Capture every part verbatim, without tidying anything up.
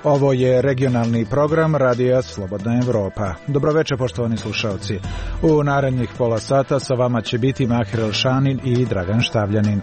Ovo je regionalni program Radija Slobodna Evropa. Dobroveče, poštovani slušalci. U narednih pola sata sa vama će biti Mahir Elšanin i Dragan Štavljanin.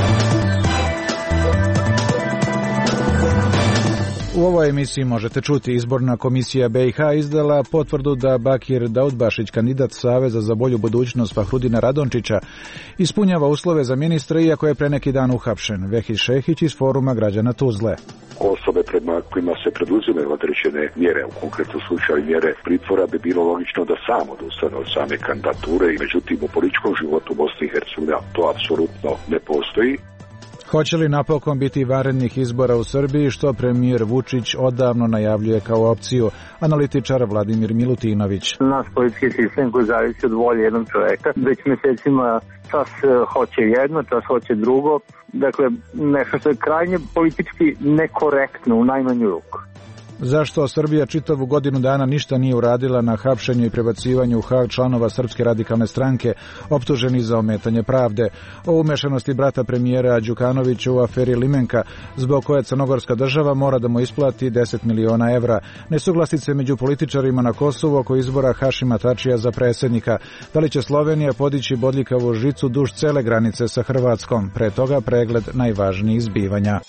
U ovoj emisiji možete čuti: izborna komisija B i H izdala potvrdu da Bakir Daudbašić, kandidat Saveza za bolju budućnost Fahrudina Radončića, ispunjava uslove za ministra iako je pre neki dan uhapšen. Vehid Šehić iz Foruma građana Tuzle. Osobe prema kojima se preduzimaju određene mjere, u konkretnom slučaju mjere pritvora, bi bilo logično da sam odustane od same kandidature, i međutim u političkom životu Bosne i Hercegovine to apsolutno ne postoji. Hoće li napokon biti vanrednih izbora u Srbiji, što premijer Vučić odavno najavljuje kao opciju? Analitičar Vladimir Milutinović. Naš politički sistem koji zavisi od volje jednog čoveka već mjesecima čas hoće jedno, čas hoće drugo. Dakle, nešto što je krajnje politički nekorektno u najmanju ruku. Zašto Srbija čitavu godinu dana ništa nije uradila na hapšenju i prebacivanju u Hag članova Srpske radikalne stranke optuženi za ometanje pravde? O umešanosti brata premijera Đukanovića u aferi Limenka, zbog koje crnogorska država mora da mu isplati deset miliona evra. Nesuglasice među političarima na Kosovu oko izbora Hašima Tačija za predsjednika. Da li će Slovenija podići bodljikavu žicu duž cele granice sa Hrvatskom? Pre toga pregled najvažnijih zbivanja.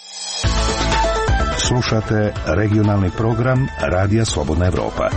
Slušate regionalni program Radija Slobodna Evropa.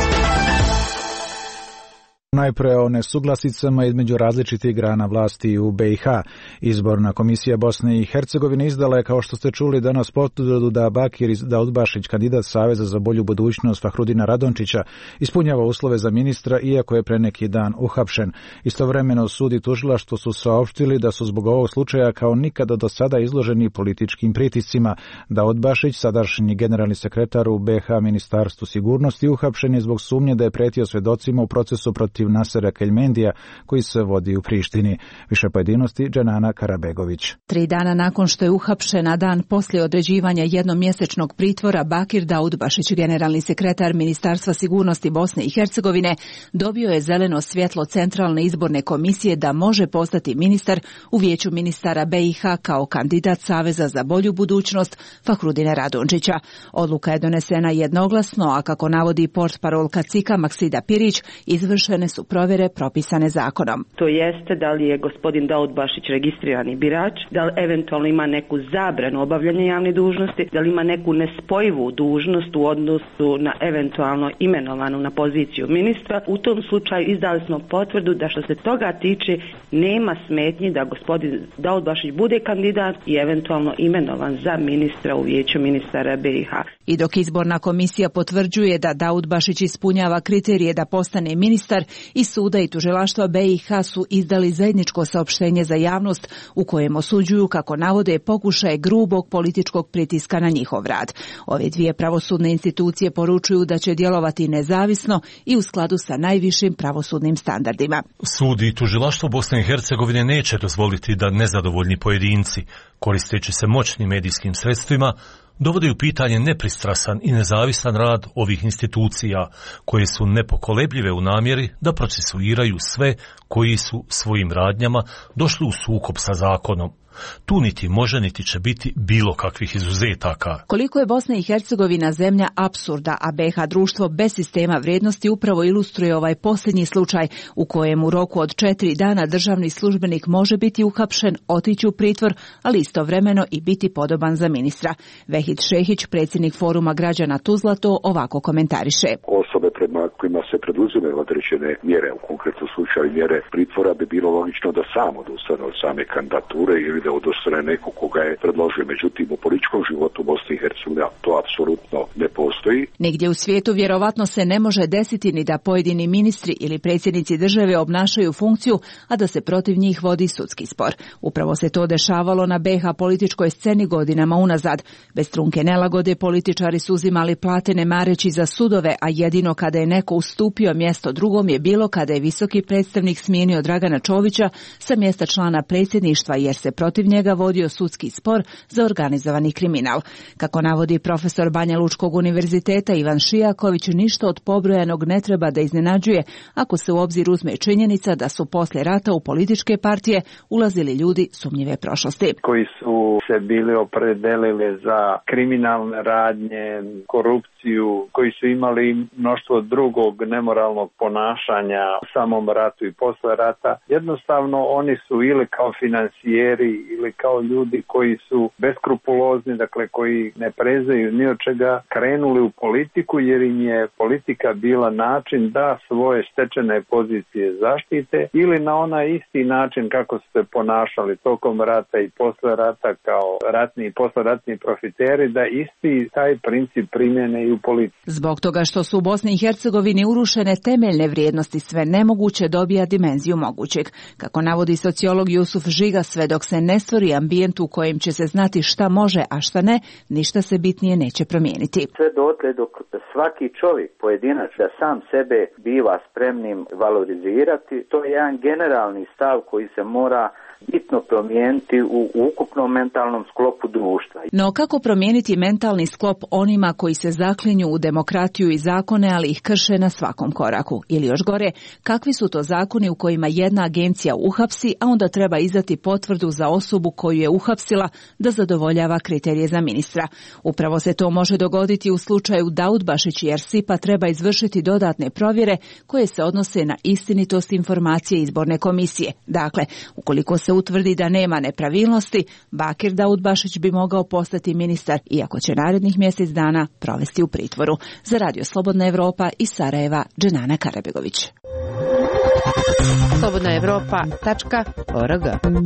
Najpre o nesuglasicama između različitih grana vlasti u B i H. Izborna komisija Bosne i Hercegovine izdala je, kao što ste čuli, danas potvrdu da Bakir Daudbašić, kandidat Saveza za bolju budućnost Fahrudina Radončića, ispunjava uslove za ministra iako je pre neki dan uhapšen. Istovremeno sud i tužilaštvo su saopštili da su zbog ovog slučaja kao nikada do sada izloženi političkim pritiscima. Daudbašić, sadašnji generalni sekretar u B H Ministarstvu sigurnosti, uhapšen je zbog sumnje da je pretio svedocima u procesu protiv Nasera Keljmendija koji se vodi u Prištini. Više pojedinosti Dženana Karabegović. Tri dana nakon što je uhapšen, na dan poslije određivanja jednomjesečnog pritvora, Bakir Daudbašić, generalni sekretar Ministarstva sigurnosti Bosne i Hercegovine, dobio je zeleno svjetlo Centralne izborne komisije da može postati ministar u Vijeću ministara B i H kao kandidat Saveza za bolju budućnost Fahrudina Radončića. Odluka je donesena jednoglasno, a kako navodi portparolka C I K-a Maksida Pirić, izvršene su provjere propisane zakonom. To jeste da li je gospodin Daudbašić registrirani birač, da li eventualno ima neku zabranu obavljanja javne dužnosti, da li ima neku nespojivu dužnost u odnosu na eventualno imenovanu na poziciju ministra. U tom slučaju izdali smo potvrdu da što se toga tiče nema smetnji da gospodin Daudbašić bude kandidat i eventualno imenovan za ministra u Vijeću ministara B i H. I dok izborna komisija potvrđuje da Daudbašić ispunjava kriterije da postane ministar, i suda i tužilaštva B i H su izdali zajedničko saopštenje za javnost u kojem osuđuju, kako navode, pokušaje grubog političkog pritiska na njihov rad. Ove dvije pravosudne institucije poručuju da će djelovati nezavisno i u skladu sa najvišim pravosudnim standardima. Sud i tužilaštvo Bosne i Hercegovine neće dozvoliti da nezadovoljni pojedinci, koristeći se moćnim medijskim sredstvima, dovode u pitanje nepristrasan i nezavisan rad ovih institucija, koje su nepokolebljive u namjeri da procesuiraju sve koji su svojim radnjama došli u sukob sa zakonom. Tu niti može niti će biti bilo kakvih izuzetaka. Koliko je Bosna i Hercegovina zemlja apsurda, a B H društvo bez sistema vrijednosti, upravo ilustruje ovaj posljednji slučaj u kojem u roku od četiri dana državni službenik može biti uhapšen, otići u pritvor, ali istovremeno i biti podoban za ministra. Vehid Šehić, predsjednik Foruma građana Tuzla, to ovako komentariše. Osobe prema kojima se preduzimaju određene mjere, u konkretnom slučaju mjere pritvora, bi bilo logično da sam odustane od same kandidature ili da odustane neko koga je predložio. Međutim, u političkom životu Bosne i Hercegovine to apsolutno ne postoji. Nigdje u svijetu vjerovatno se ne može desiti ni da pojedini ministri ili predsjednici države obnašaju funkciju, a da se protiv njih vodi sudski spor. Upravo se to dešavalo na B H političkoj sceni godinama unazad. Bez trunke nelagode političari su uzimali plate ne mareći za sudove, a jedino kada je neko u ustupio mjesto drugom je bilo kada je visoki predstavnik smijenio Dragana Čovića sa mjesta člana predsjedništva jer se protiv njega vodio sudski spor za organizovani kriminal. Kako navodi profesor Banja Lučkog univerziteta Ivan Šijaković, ništa od pobrojanog ne treba da iznenađuje ako se u obzir uzme činjenica da su poslije rata u političke partije ulazili ljudi sumnjive prošlosti. Koji su se bili opredelili za kriminalne radnje, korupciju, koji su imali mnoštvo drugog nemoralnog ponašanja u samom ratu i posle rata. Jednostavno oni su ili kao finansijeri ili kao ljudi koji su beskrupulozni, dakle koji ne prezaju ni od čega, krenuli u politiku jer im je politika bila način da svoje stečene pozicije zaštite ili na onaj isti način kako su se ponašali tokom rata i posle rata kao ratni i posleratni profiteri, da isti taj princip primjene i u politici. Zbog toga što su u Bosni i Hercegovini urušene temeljne vrijednosti, sve nemoguće dobija dimenziju mogućeg. Kako navodi sociolog Jusuf Žiga, sve dok se ne stvori ambijent u kojem će se znati šta može, a šta ne, ništa se bitnije neće promijeniti. Sve dotle dok svaki čovjek pojedinač da sam sebe biva spremnim valorizirati, to je jedan generalni stav koji se mora bitno promijeniti u ukupnom mentalnom sklopu društva. No kako promijeniti mentalni sklop onima koji se zaklinju u demokratiju i zakone, ali ih krše na svakom koraku? Ili još gore, kakvi su to zakoni u kojima jedna agencija uhapsi, a onda treba izdati potvrdu za osobu koju je uhapsila da zadovoljava kriterije za ministra? Upravo se to može dogoditi u slučaju Daudbašić jer S I P A treba izvršiti dodatne provjere koje se odnose na istinitost informacije izborne komisije. Dakle, ukoliko se utvrdi da nema nepravilnosti, Bakir Daudbašić bi mogao postati ministar, iako će narednih mjesec dana provesti u pritvoru. Za Radio Slobodna Evropa iz Sarajeva, Dženana Karabegović. slobodna evropa tačka org.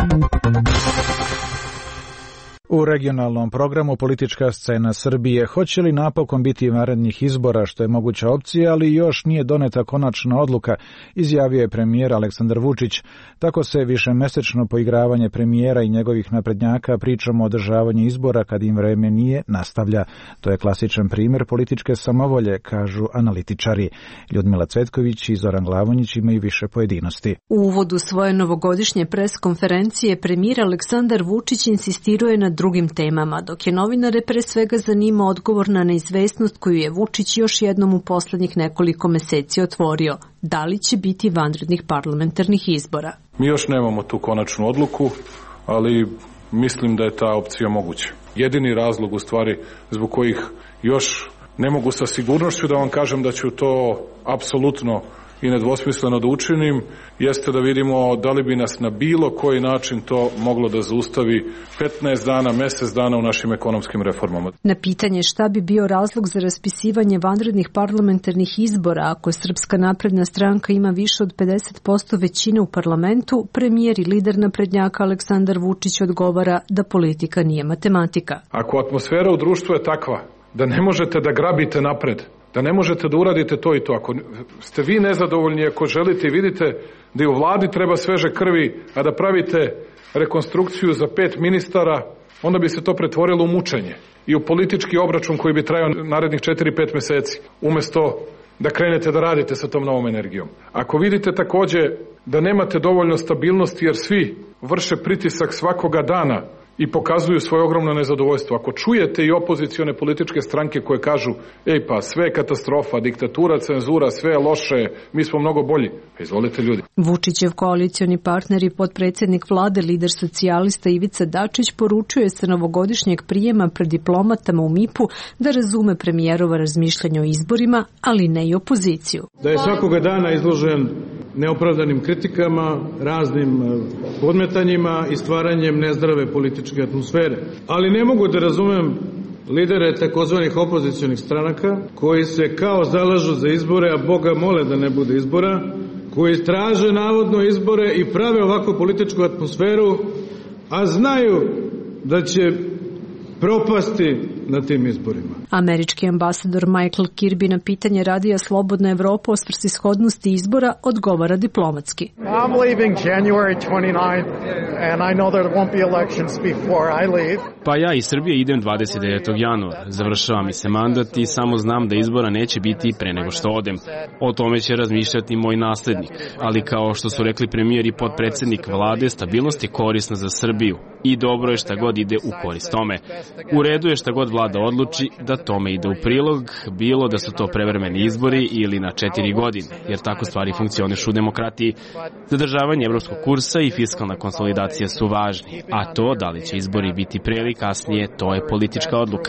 U regionalnom programu Politička scena Srbije, hoće li napokon biti vanrednih izbora, što je moguća opcija, ali još nije doneta konačna odluka, izjavio je premijer Aleksandar Vučić. Tako se višemesečno poigravanje premijera i njegovih naprednjaka pričom o održavanju izbora kad im vreme nije nastavlja. To je klasičan primjer političke samovolje, kažu analitičari. Ljudmila Cvetković i Zoran Glavonjić imaju više pojedinosti. U uvodu svoje novogodišnje pres konferencije premijer Aleksandar Vučić insistirao je na drugim temama, dok je novinare pre svega zanima odgovor na neizvesnost koju je Vučić još jednom u poslednjih nekoliko meseci otvorio. Da li će biti vanrednih parlamentarnih izbora? Mi još nemamo tu konačnu odluku, ali mislim da je ta opcija moguća. Jedini razlog u stvari zbog kojih još ne mogu sa sigurnošću da vam kažem da ću to apsolutno i nedvosmisleno da učinim, jeste da vidimo da li bi nas na bilo koji način to moglo da zaustavi petnaest dana, mjesec dana u našim ekonomskim reformama. Na pitanje šta bi bio razlog za raspisivanje vanrednih parlamentarnih izbora ako Srpska napredna stranka ima više od pedeset posto većine u parlamentu, premijer i lider naprednjaka Aleksandar Vučić odgovara da politika nije matematika. Ako atmosfera u društvu je takva da ne možete da grabite napred, da ne možete da uradite to i to. Ako ste vi nezadovoljni, ako želite i vidite da i u vladi treba sveže krvi, a da pravite rekonstrukciju za pet ministara, onda bi se to pretvorilo u mučenje i u politički obračun koji bi trajao narednih četiri pet meseci, umjesto da krenete da radite sa tom novom energijom. Ako vidite takođe da nemate dovoljno stabilnosti jer svi vrše pritisak svakoga dana i pokazuju svoje ogromno nezadovoljstvo. Ako čujete i opozicione političke stranke koje kažu, ej pa sve je katastrofa, diktatura, cenzura, sve je loše, mi smo mnogo bolji, pa izvolite ljudi. Vučićev koalicioni partner i potpredsjednik vlade, lider socijalista Ivica Dačić, poručuje se novogodišnjeg prijema pred diplomatama u M I P-u da razume premijerova razmišljanja o izborima, ali ne i opoziciju. Da je svakoga dana izložen neopravdanim kritikama, raznim podmetanjima i stvaranjem nezdrave političke atmosfere. Ali ne mogu da razumem lidere takozvanih opozicionih stranaka koji se kao zalažu za izbore, a Boga mole da ne bude izbora, koji traže navodno izbore i prave ovakvu političku atmosferu, a znaju da će propasti na tim izborima. Američki ambasador Michael Kirby na pitanje radija Slobodna Evropa o svrsishodnosti izbora odgovara diplomatski. I'm leaving January twenty-ninth and I know there won't be elections before I leave. Pa ja iz Srbije idem dvadeset devetog januara. Završava mi se mandat i samo znam da izbora neće biti pre nego što odem. O tome će razmišljati moj naslednik. Ali kao što su rekli premijer i potpredsednik vlade, stabilnost je korisna za Srbiju. I dobro je šta god ide u korist tome. U redu je šta god vlada odluči da tome ide u prilog, bilo da su to prevremeni izbori ili na četiri godine, jer tako stvari funkcionišu u demokratiji. Zadržavanje evropskog kursa i fiskalna konsolidacija su važni, a to da li će izbori biti pre ili kasnije, to je politička odluka.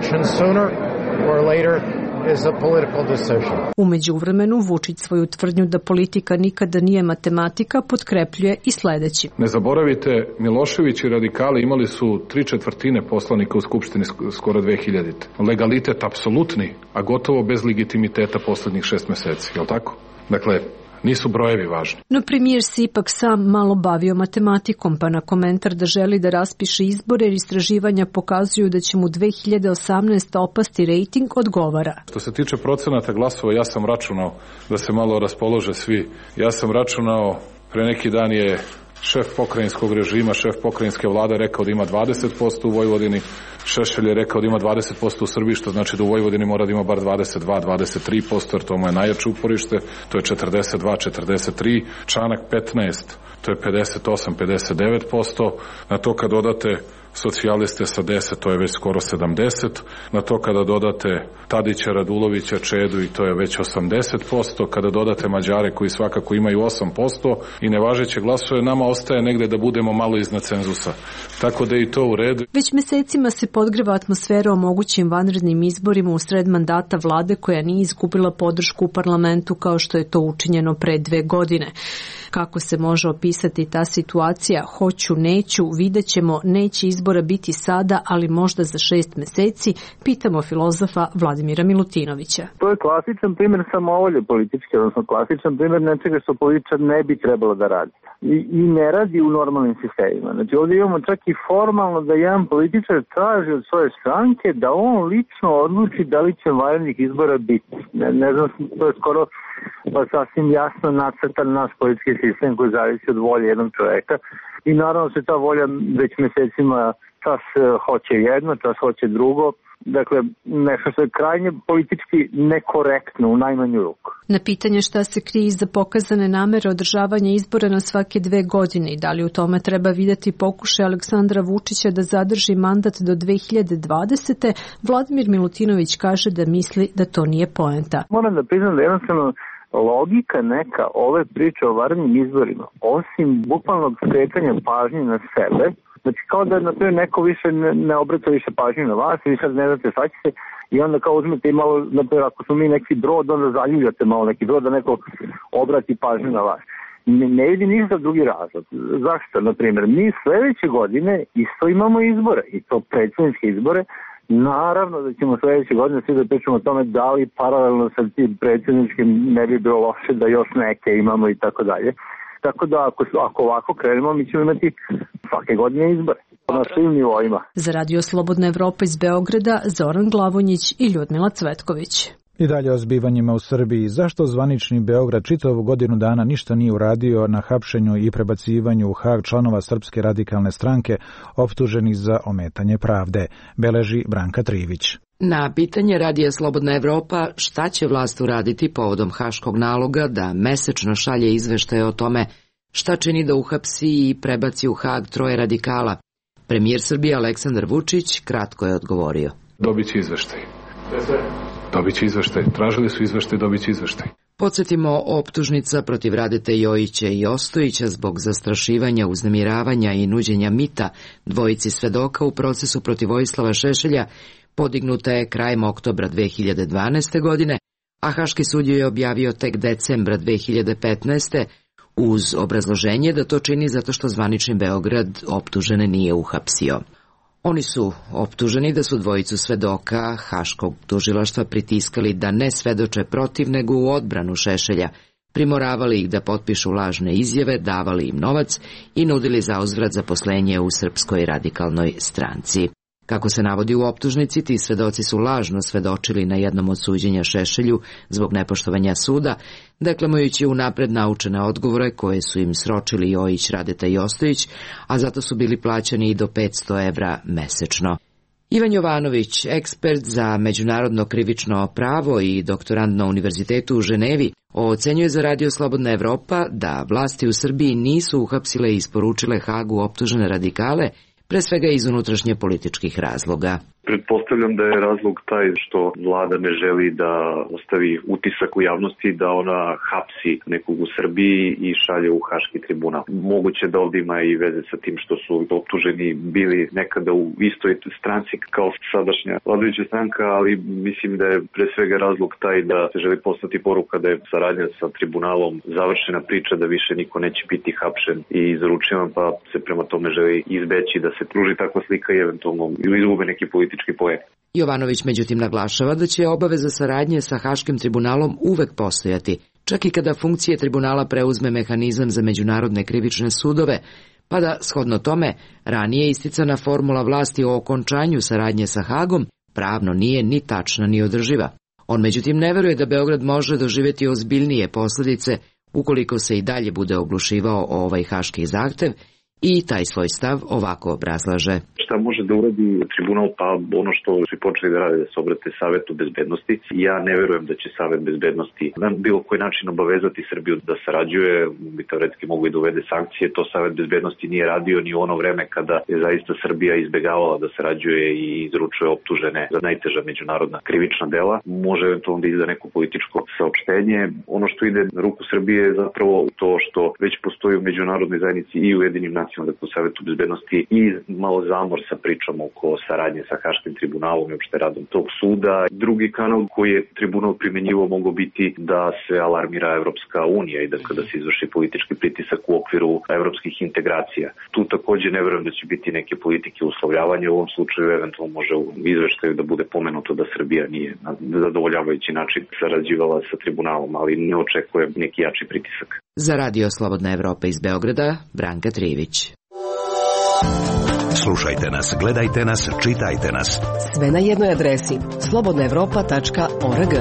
U međuvremenu Vučić svoju tvrdnju da politika nikada nije matematika potkrepljuje i sledeći. Ne zaboravite, Milošević i radikali imali su tri četvrtine poslanika u Skupštini skoro dve hiljadite. Legalitet apsolutni, a gotovo bez legitimiteta poslednjih šest meseci, je li tako? Dakle, nisu brojevi važni. No premijer se ipak sam malo bavio matematikom, pa na komentar da želi da raspiše izbore jer istraživanja pokazuju da će mu dve hiljade osamnaeste. opasti rejting odgovara. Što se tiče procenata glasova, ja sam računao da se malo raspolože svi. Ja sam računao, pre neki dan je šef pokrajinskog režima, šef pokrajinske vlade rekao da ima dvadeset posto u Vojvodini, Šešelj je rekao da ima dvadeset posto u Srbiji, što znači da u Vojvodini mora da ima bar dvadeset dva do dvadeset tri posto, jer to mu je najjače uporište, to je četrdeset dva do četrdeset tri, Čanak petnaest, to je pedeset osam do pedeset devet posto, na to kad dodate socijaliste sa deset, to je već skoro sedamdeset, na to kada dodate Tadića, Radulovića, Čedu i to je već osamdeset posto, kada dodate Mađare koji svakako imaju osam posto i nevažeće glasove, nama ostaje negde da budemo malo iznad cenzusa. Tako da je i to u redu. Već mesecima se podgreva atmosfera o mogućim vanrednim izborima u sred mandata vlade koja nije izgubila podršku u parlamentu kao što je to učinjeno pre dve godine. Kako se može opisati ta situacija? Hoću, neću, vidjet ćemo, neće izbora biti sada, ali možda za šest meseci, pitamo filozofa Vladimira Milutinovića. To je klasičan primjer samovolje političke, odnosno klasičan primjer nečega što političar ne bi trebalo da radi. I, i ne radi u normalnim sistemima. Znači ovdje imamo čak i formalno da jedan političar traži od svoje stranke da on lično odluči da li će vanrednih izbora biti. Ne, ne znam, to je skoro pa sasvim jasno nacrtan naš politički sistem koji zavisi od volje jednog čoveka i naravno se ta volja već mesecima čas hoće jedno, čas hoće drugo, dakle nešto što je krajnje politički nekorektno u najmanju ruku. Na pitanje šta se krije iza pokazane namere održavanja izbora na svake dve godine i da li u tome treba vidjeti pokušaj Aleksandra Vučića da zadrži mandat do dve hiljade dvadesete. Vladimir Milutinović kaže da misli da to nije poenta. Moram da priznam da jednostavno logika neka ove priče o vanrednim izborima, osim bukvalnog skretanja pažnje na sebe, znači kao da na to neko više ne, ne obraća više pažnje na vas i vi sad ne znate šta će se i onda kao uzmete i malo, naprijed, ako smo mi neki brod, onda zaljuljate malo neki brod da neko obrati pažnju na vas. Ne, ne vidi ništa drugi razlog. Zašto? Naprimjer, mi sledeće godine isto imamo izbore i to predsjedničke izbore. Naravno da ćemo sledeće godine svi da pričamo o tome da li paralelno sa tim predsjedničkim ne bi bilo loše da još neke imamo i tako dalje. Tako da ako, ako ovako krenemo mi ćemo imati svake godine izbore na svim nivoima. Za Radio Slobodna Evropa iz Beograda Zoran Glavonjić i Ljudmila Cvetković. I dalje o zbivanjima u Srbiji. Zašto zvanični Beograd čitavu godinu dana ništa nije uradio na hapšenju i prebacivanju u Hag članova Srpske radikalne stranke optuženih za ometanje pravde, beleži Branka Trivić. Na pitanje Radija Slobodna Evropa šta će vlast uraditi povodom haškog naloga da mesečno šalje izveštaje o tome šta čini da uhapsi i prebaci u Hag troje radikala, premijer Srbije Aleksandar Vučić kratko je odgovorio. Dobit će izveštaj. Dobit će izveštaj. Tražili su izveštaj, dobit će izveštaj. Podsjetimo, optužnica protiv Radete Jojića i Ostojića zbog zastrašivanja, uznemiravanja i nuđenja mita dvojici svedoka u procesu protiv Vojislava Šešelja podignuta je krajem oktobra dve hiljade dvanaeste. godine, a Haški sud je objavio tek decembra dve hiljade petnaeste. uz obrazloženje da to čini zato što zvanični Beograd optužene nije uhapsio. Oni su optuženi da su dvojicu svedoka Haškog tužilaštva pritiskali da ne svedoče protiv nego u odbranu Šešelja, primoravali ih da potpišu lažne izjave, davali im novac i nudili zauzvrat zaposlenje u Srpskoj radikalnoj stranci. Kako se navodi u optužnici, ti svedoci su lažno svedočili na jednom od suđenja Šešelju zbog nepoštovanja suda, deklamujući unapred naučene odgovore koje su im sročili Jojić, Radeta i Ostojić, a zato su bili plaćani i do petsto evra mesečno. Ivan Jovanović, ekspert za međunarodno krivično pravo i doktorand na Univerzitetu u Ženevi, ocenjuje za Radio Slobodna Evropa da vlasti u Srbiji nisu uhapsile i isporučile Hagu optužene radikale, pre svega iz unutrašnje političkih razloga. Pretpostavljam da je razlog taj što vlada ne želi da ostavi utisak u javnosti da ona hapsi nekog u Srbiji i šalje u Haški tribunal. Moguće da ovdje ima i veze sa tim što su optuženi bili nekada u istoj stranci kao sadašnja vladajuća stranka, ali mislim da je pre svega razlog taj da se želi poslati poruka da je saradnja sa tribunalom završena priča, da više niko neće biti hapšen i izručen, pa se prema tome želi izbeći da se pruži takva slika i eventualno izgube neki politički Jovanović međutim naglašava da će obaveza saradnje sa Haškim tribunalom uvek postojati, čak i kada funkcije tribunala preuzme mehanizam za međunarodne krivične sudove, pa da, shodno tome, ranije isticana formula vlasti o okončanju saradnje sa Hagom pravno nije ni tačna ni održiva. On međutim ne veruje da Beograd može doživjeti ozbiljnije posljedice ukoliko se i dalje bude oglušivao o ovaj haški zahtev, i taj svoj stav ovako obrazlaže. Šta može da uradi tribunal? Pa ono što su počeli da rade, da se obrate Savetu bezbednosti. Ja ne verujem da će Savet bezbednosti na bilo koji način obavezati Srbiju da sarađuje, bi teoretski mogu i da uvede sankcije. To Savet bezbednosti nije radio ni u ono vreme kada je zaista Srbija izbegavala da sarađuje i izručuje optužene za najteža međunarodna krivična dela. Može eventualno da izda neko političko saopštenje. Ono što ide na ruku Srbije je zapravo to što već postoji u međunarodnoj zajednici i u Ujedinjenim nacijama, dakle u Savetu bezbednosti, i malo zamor sa pričom oko saradnje sa Haškim tribunalom i uopšte radom tog suda. Drugi kanal koji je tribunal primenjivo mogao biti da se alarmira Evropska unija i da kada se izvrši politički pritisak u okviru evropskih integracija. Tu takođe ne verujem da će biti neke politike uslovljavanja. U ovom slučaju eventualno može u izveštaju da bude pomenuto da Srbija nije na zadovoljavajući način sarađivala sa tribunalom, ali ne očekuje neki jači pritisak. Za Radio Slobodna Evropa iz Beograda, Branka Trivić. Slušajte nas, gledajte nas, čitajte nas. Sve na jednoj adresi slobodna evropa tačka org.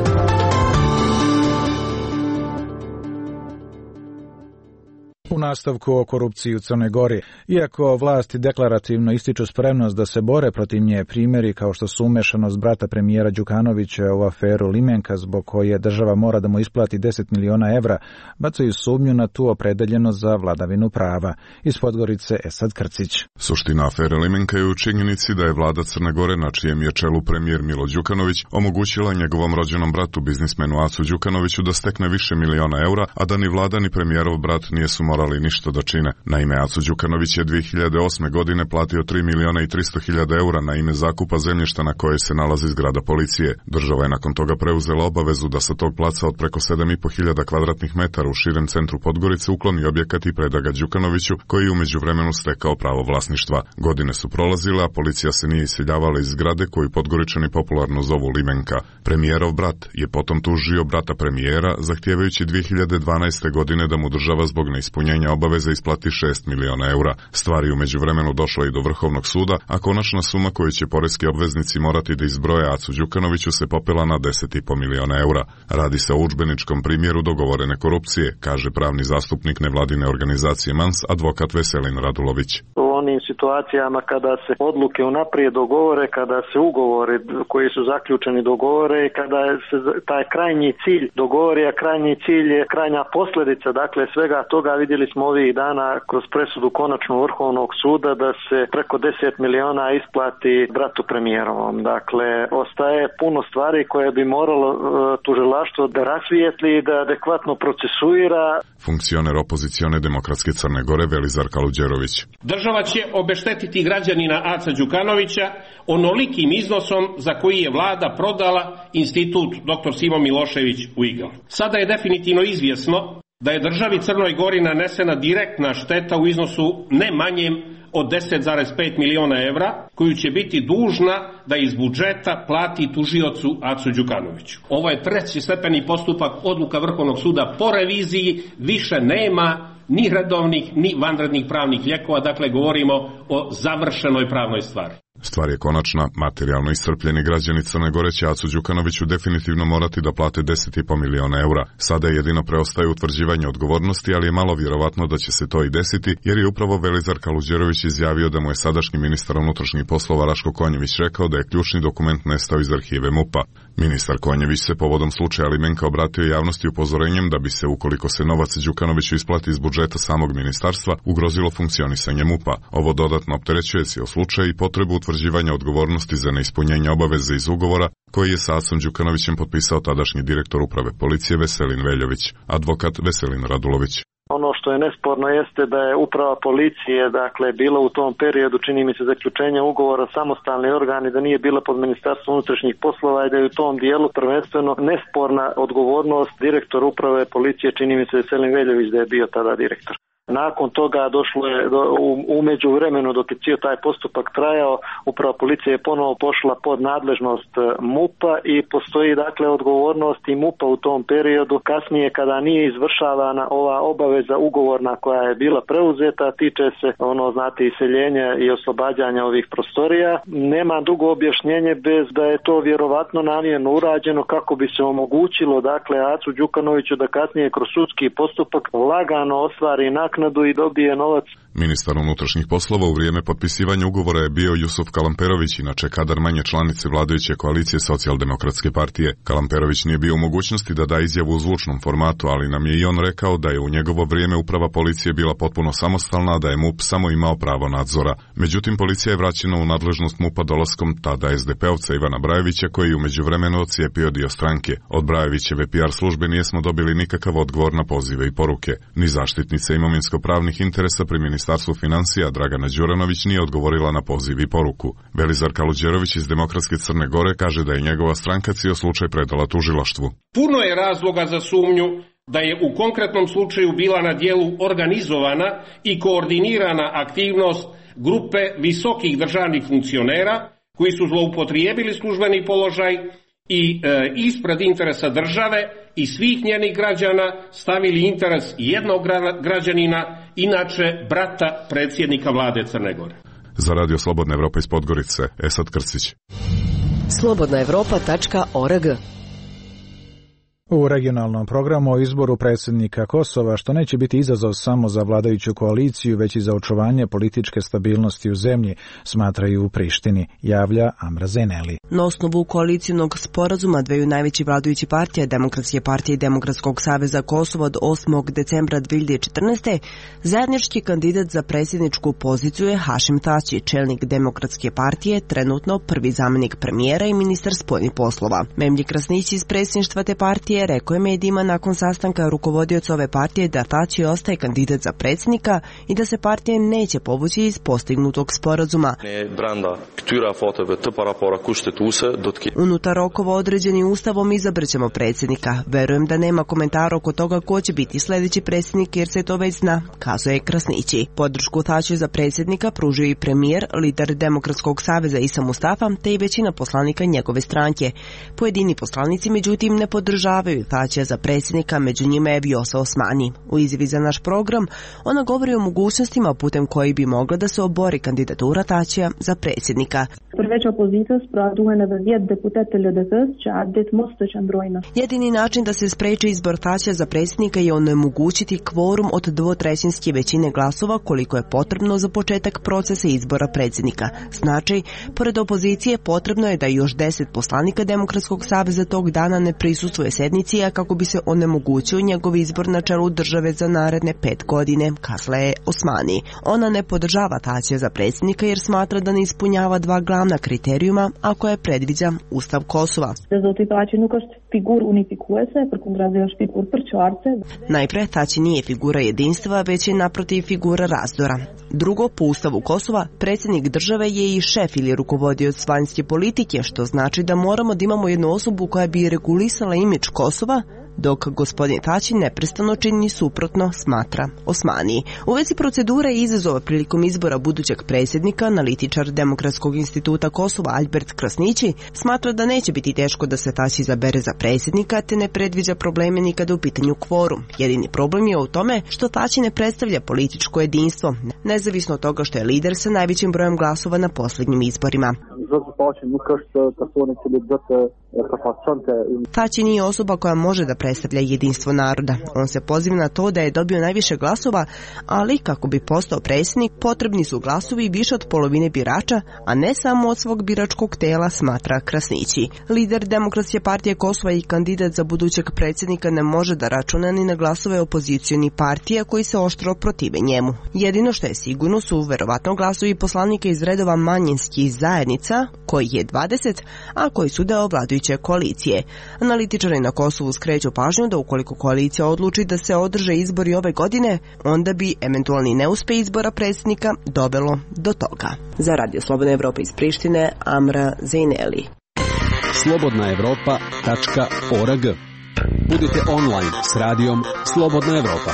U nastavku o korupciji u Crnoj Gori. Iako vlasti deklarativno ističu spremnost da se bore protiv nje, primjeri kao što su umešanost brata premijera Đukanovića u aferu Limenka, zbog koje država mora da mu isplati deset miliona evra, bacaju sumnju na tu opredeljenost za vladavinu prava. Iz Podgorice Esad Krcić. Suština afere Limenka je u činjenici da je vlada Crne Gore, na čijem je čelu premijer Milo Đukanović, omogućila njegovom rođenom bratu, biznismenu Acu Đukanoviću, da stekne više miliona eura, a da ni vlada ni premijerov brat nisu morali ništa da čine. Naime, Aco Đukanović je dve hiljade osme. godine platio tri miliona i tristo hiljada eura na ime zakupa zemljišta na kojoj se nalazi zgrada policije. Država je nakon toga preuzela obavezu da sa tog placa od preko sedam i po hiljada kvadratnih metara u širem centru Podgorice ukloni objekat i preda ga Đukanoviću, koji je umeđu vremenu stekao pravo vlasništva. Godine su prolazile, a policija se nije iseljavala iz zgrade koju Podgoričani popularno zovu Limenka. Premijerov brat je potom tužio brata premijera, zahtijevajući dve hiljade dvanaeste. godine da mu država zbog neispunjenja obaveza isplati šest miliona eura. Stvari umeđu vremenu došla i do Vrhovnog suda, a konačna suma koju će poreski obveznici morati da izbroje Acu Đukanoviću se popela na deset i po miliona eura. Radi se o udžbeničkom primjeru dogovorene korupcije, kaže pravni zastupnik nevladine organizacije Mans, advokat Veselin Radulović. U onim situacijama kada se odluke unaprijed dogovore, kada se ugovori koji su zaključeni dogovore i kada se taj krajnji cilj dogovori, a krajnji cilj je krajnja posljedica, dakle svega toga vidjeli smo ovih dana kroz presudu konačnu Vrhovnog suda da se preko deset miliona isplati bratu premijerovom. Dakle, ostaje puno stvari koje bi moralo uh, tužilaštvo da rasvijetli i da adekvatno procesuira. Funkcioner opozicione demokratske Crne Gore Velizar Kaluđerović. Država će obeštetiti građanina Aca Đukanovića onolikim iznosom za koji je vlada prodala institut doktor Simo Milošević u Igl. Sada je definitivno izvjesno da je državi Crnoj Gori nanesena direktna šteta u iznosu ne manjem od deset zarez pet miliona evra, koju će biti dužna da iz budžeta plati tužiocu Acu Đukanoviću. Ovo je treći stepeni postupak, odluka Vrhovnog suda po reviziji, više nema ni redovnih ni vanrednih pravnih lijekova, dakle govorimo o završenoj pravnoj stvari. Stvar je konačna, materijalno iscrpljeni građani Crne Gore će Acu Đukanoviću definitivno morati da plate deset i po miliona eura. Sada jedino preostaje utvrđivanje odgovornosti, ali je malo vjerovatno da će se to i desiti, jer je upravo Velizar Kaluđerović izjavio da mu je sadašnji ministar unutrašnjih poslova Raško Konjević rekao da je ključni dokument nestao iz arhive MUP-a. Ministar Konjević se povodom slučaja Limenka obratio javnosti upozorenjem da bi se, ukoliko se novac Đukanoviću isplati iz budžeta samog ministarstva, ugrozilo funkcionisanje MUP-a. Ovo dodatno opterećuje se o slučaj i potrebu utvrđivanja odgovornosti za neispunjenje obaveze iz ugovora koji je sa Acom Đukanovićem potpisao tadašnji direktor uprave policije Veselin Veljović, advokat Veselin Radulović. Ono što je nesporno jeste da je uprava policije, dakle, bila u tom periodu, čini mi se, zaključenja ugovora samostalni organ i da nije bila pod Ministarstvom unutrašnjih poslova i da je u tom dijelu prvenstveno nesporna odgovornost direktor uprave policije, čini mi se, Veselin Veljović, da je bio tada direktor. Nakon toga došlo je do, u, u međuvremenu dok je cijel taj postupak trajao, uprava policije je ponovo pošla pod nadležnost MUP-a i postoji dakle odgovornost i MUP-a u tom periodu. Kasnije kada nije izvršavana ova obaveza ugovorna koja je bila preuzeta, tiče se ono znate iseljenja i oslobađanja ovih prostorija. Nema dugo objašnjenje bez da je to vjerovatno namjerno urađeno kako bi se omogućilo dakle Acu Đukanoviću da kasnije kroz sudski postupak lagano ostvari naknadu i dobije novac. Ministar unutrašnjih poslova u vrijeme potpisivanja ugovora je bio Jusuf Kalamperović, inače kadar manje članice vladajuće koalicije Socijaldemokratske partije. Kalamperović nije bio u mogućnosti da da izjavu u zvučnom formatu, ali nam je i on rekao da je u njegovo vrijeme uprava policije bila potpuno samostalna, a da je MUP samo imao pravo nadzora. Međutim, policija je vraćena u nadležnost MUP-a dolaskom tada es de pe-ovca Ivana Brajevića, koji je u međuvremenu odcijepio dio stranke. Od Brajevićeve pe er službe nismo dobili nikakav odgovor na pozive i poruke. Ni zaštitnica imovinsko-pravnih interesa pri Ministarstvu financija Dragana Đuranović nije odgovorila na poziv i poruku. Velizar Kaluđerović iz Demokratske Crne Gore kaže da je njegova stranka cijel slučaj predala tužilaštvu. Puno je razloga za sumnju da je u konkretnom slučaju bila na dijelu organizovana i koordinirana aktivnost grupe visokih državnih funkcionera koji su zloupotrijebili službeni položaj i e, ispred interesa države i svih njenih građana stavili interes jednog građanina, inače brata predsjednika vlade Crne Gore. Za Radio Slobodna Evropa iz Podgorice, Esad Krcić. slobodna evropa tačka org. U regionalnom programu o izboru predsjednika Kosova, što neće biti izazov samo za vladajuću koaliciju, već i za očuvanje političke stabilnosti u zemlji, smatraju u Prištini, javlja Amra Zeneli. Na osnovu koalicijnog sporazuma dveju najvećih vladajućih partija, Demokratske partije i Demokratskog saveza Kosova od osmog decembra dve hiljade četrnaeste. zajednički kandidat za predsjedničku poziciju je Hašim Tači, čelnik Demokratske partije, trenutno prvi zamjenik premijera i ministar spoljnih poslova. Memlji Krasnić iz predsjedništva te partije rekao je medijima nakon sastanka rukovodioca ove partije da Tači ostaje kandidat za predsjednika i da se partija neće povući iz postignutog sporazuma. Unutar rokova određeni ustavom izabraćemo predsjednika. Verujem da nema komentara oko toga ko će biti sljedeći predsjednik jer se to već zna, kazuje Krasnići. Podršku Tači za predsjednika pružio i premijer, lider Demokratskog saveza Isa Mustafa, te i većina poslanika njegove stranke. Pojedini poslanici međutim ne podržavaju Tačija za predsjednika, među njima je Vjosa Osmani. U izjavi za naš program ona govori o mogućnostima putem koji bi mogla da se obori kandidatura Tačija za predsjednika. Jedini način da se spreči izbor Tačija za predsjednika je onemogućiti kvorum od dvotrećinske većine glasova koliko je potrebno za početak procesa izbora predsjednika. Znači, pored opozicije potrebno je da još deset poslanika Demokratskog saveza tog dana ne prisustvuje sednici, a kako bi se onemogućio njegov izbor na čelu države za naredne pet godine, kazala je Osmani. Ona ne podržava Tačija za predsjednika jer smatra da ne ispunjava dva glavna kriterijuma, a koje predviđa Ustav Kosova. Najpre, Tači nije figura jedinstva, već je naprotiv figura razdora. Drugo, po Ustavu Kosova, predsjednik države je i šef ili rukovodioc vanjske politike, što znači da moramo da imamo jednu osobu koja bi regulisala imidž Kosova, dok gospodin Tači neprestano čini suprotno, smatra Osmani. U vezi procedure i izazova prilikom izbora budućeg predsjednika, analitičar Demokratskog instituta Kosova Albert Krasnići smatra da neće biti teško da se Tači izabere za predsjednika, te ne predviđa probleme ni kada u pitanju kvorum. Jedini problem je u tome što Tači ne predstavlja političko jedinstvo, nezavisno od toga što je lider sa najvećim brojem glasova na posljednjim izborima. Tači nije osoba koja može da predstavlja jedinstvo naroda. On se poziva na to da je dobio najviše glasova, ali kako bi postao predsjednik potrebni su glasovi više od polovine birača, a ne samo od svog biračkog tela, smatra Krasnići. Lider Demokratske partije Kosova i kandidat za budućeg predsjednika ne može da računa ni na glasove opozicioni partija koji se oštro protive njemu. Jedino što je sigurno su verovatno glasovi poslanika iz redova manjinskih zajednica, koji je dvadeset, a koji su deo vladajuće koalicije. Analitičari na Kosovu skreću pažnju da ukoliko koalicija odluči da se održe izbori ove godine, onda bi eventualni neuspeh izbora predsjednika dovelo do toga. Za Radio Slobodna Evropa iz Prištine, Amra Zejneli. slobodna evropa tačka org. Budite online s radijom Slobodna Evropa.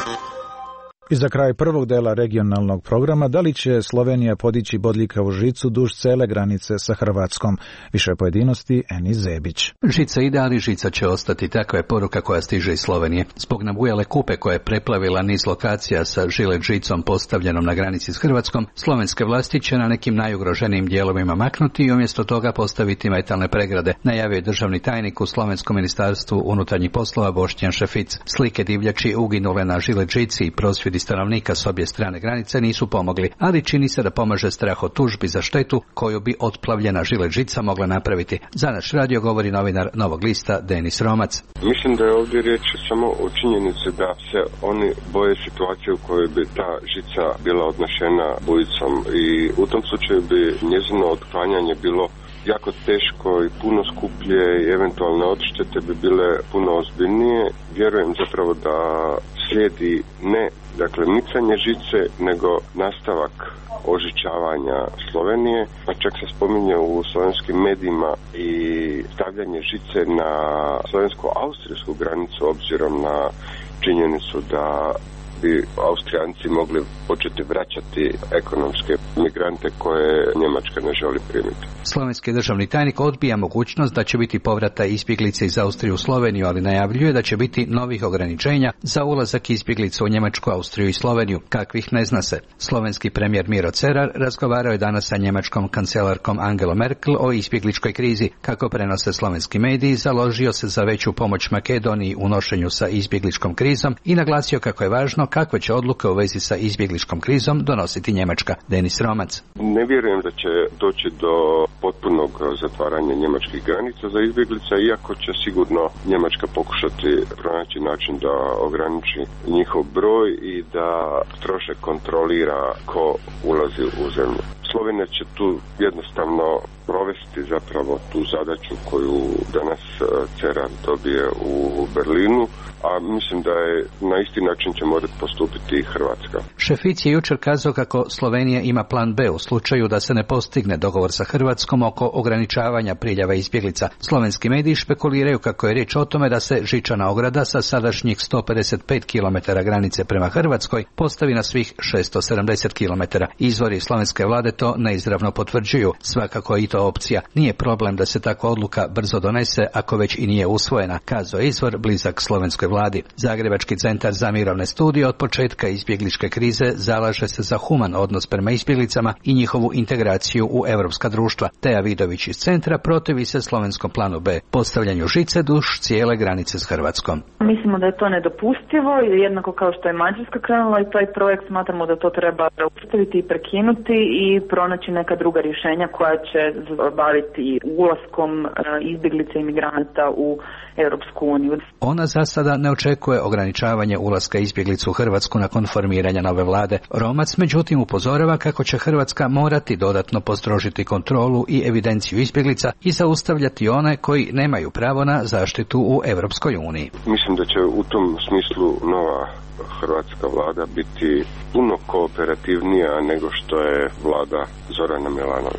I za kraj prvog dela regionalnog programa, da li će Slovenija podići bodljikavu žicu duž cele granice sa Hrvatskom? Više pojedinosti, Eni Zebić. Žica ide, ali žica će ostati. Takva je poruka koja stiže iz Slovenije. Zbog nabujale kupe koja je preplavila niz lokacija sa žilet žicom postavljenom na granici s Hrvatskom, slovenske vlasti će na nekim najugroženijim dijelovima maknuti i umjesto toga postaviti metalne pregrade, najavio je državni tajnik u Slovenskom ministarstvu unutarnjih poslova Boštjan Šefic. Slike divljači uginule na žilet žici i prosvjedi stanovnika s obje strane granice nisu pomogli, ali čini se da pomaže strah od tužbi za štetu koju bi otplavljena žilet žica mogla napraviti. Za naš radio govori novinar Novog lista Denis Romac. Mislim da je ovdje riječ samo o činjenici da se oni boje situacije u kojoj bi ta žica bila odnešena bujicom i u tom slučaju bi njezino otklanjanje bilo jako teško i puno skuplje i eventualne odštete bi bile puno ozbiljnije. Vjerujem zapravo da slijedi ne dakle micanje žice, nego nastavak ožičavanja Slovenije, pa čak se spominje u slovenskim medijima i stavljanje žice na slovensko-austrijsku granicu obzirom na činjenicu da bi Austrijanci mogli početi vraćati ekonomske migrante koje Njemačka ne želi primiti. Slovenski državni tajnik odbija mogućnost da će biti povrata izbjeglice iz Austrije u Sloveniju, ali najavljuje da će biti novih ograničenja za ulazak izbjeglica u Njemačku, Austriju i Sloveniju, kakvih ne zna se. Slovenski premijer Miro Cerar razgovarao je danas sa njemačkom kancelarkom Angelom Merkel o izbjegličkoj krizi. Kako prenose slovenski mediji, založio se za veću pomoć Makedoniji u nošenju sa izbjegličkom krizom i naglasio kako je važno kakve će odluke u vezi sa izbjegličkom krizom donositi Njemačka. Denis Romac. Ne vjerujem da će doći do potpunog zatvaranja njemačkih granica za izbjeglice, iako će sigurno Njemačka pokušati pronaći način da ograniči njihov broj i da strože kontrolira ko ulazi u zemlju. Slovenija će tu jednostavno provesti zapravo tu zadaću koju danas Cerar dobije u Berlinu, a mislim da je na isti način će morati postupiti i Hrvatska. Šefic je jučer kazao kako Slovenija ima plan B u slučaju da se ne postigne dogovor sa Hrvatskom oko ograničavanja priljeva izbjeglica. Slovenski mediji špekuliraju kako je riječ o tome da se žičana ograda sa sadašnjih sto pedeset pet kilometara granice prema Hrvatskoj postavi na svih šesto sedamdeset kilometara. Izvori slovenske vlade to neizravno potvrđuju. Svakako je i to opcija. Nije problem da se takva odluka brzo donese ako već i nije usvojena, kazao je izvor blizak slovenskoj vladi. Zagrebački centar za mirovne studije od početka izbjegličke krize zalaže se za human odnos prema izbjeglicama i njihovu integraciju u europska društva. Teja Vidović iz centra protivi se slovenskom planu B, postavljanju žice duž cijele granice s Hrvatskom. Mislimo da je to nedopustivo i jednako kao što je Mađarska krenula i taj projekt, smatramo da to treba zaustaviti i prekinuti i pronaći neka druga rješenja koja će baviti ulaskom izbjeglica i migranata u Europsku uniju. Ona za sada ne očekuje ograničavanje ulaska izbjeglica u Hrvatsku nakon formiranja nove vlade. Romac međutim upozorava kako će Hrvatska morati dodatno postrožiti kontrolu i evidenciju izbjeglica i zaustavljati one koji nemaju pravo na zaštitu u Europskoj uniji. Mislim da će u tom smislu nova hrvatska vlada biti puno kooperativnija nego što je vlada Zorana Milanovića.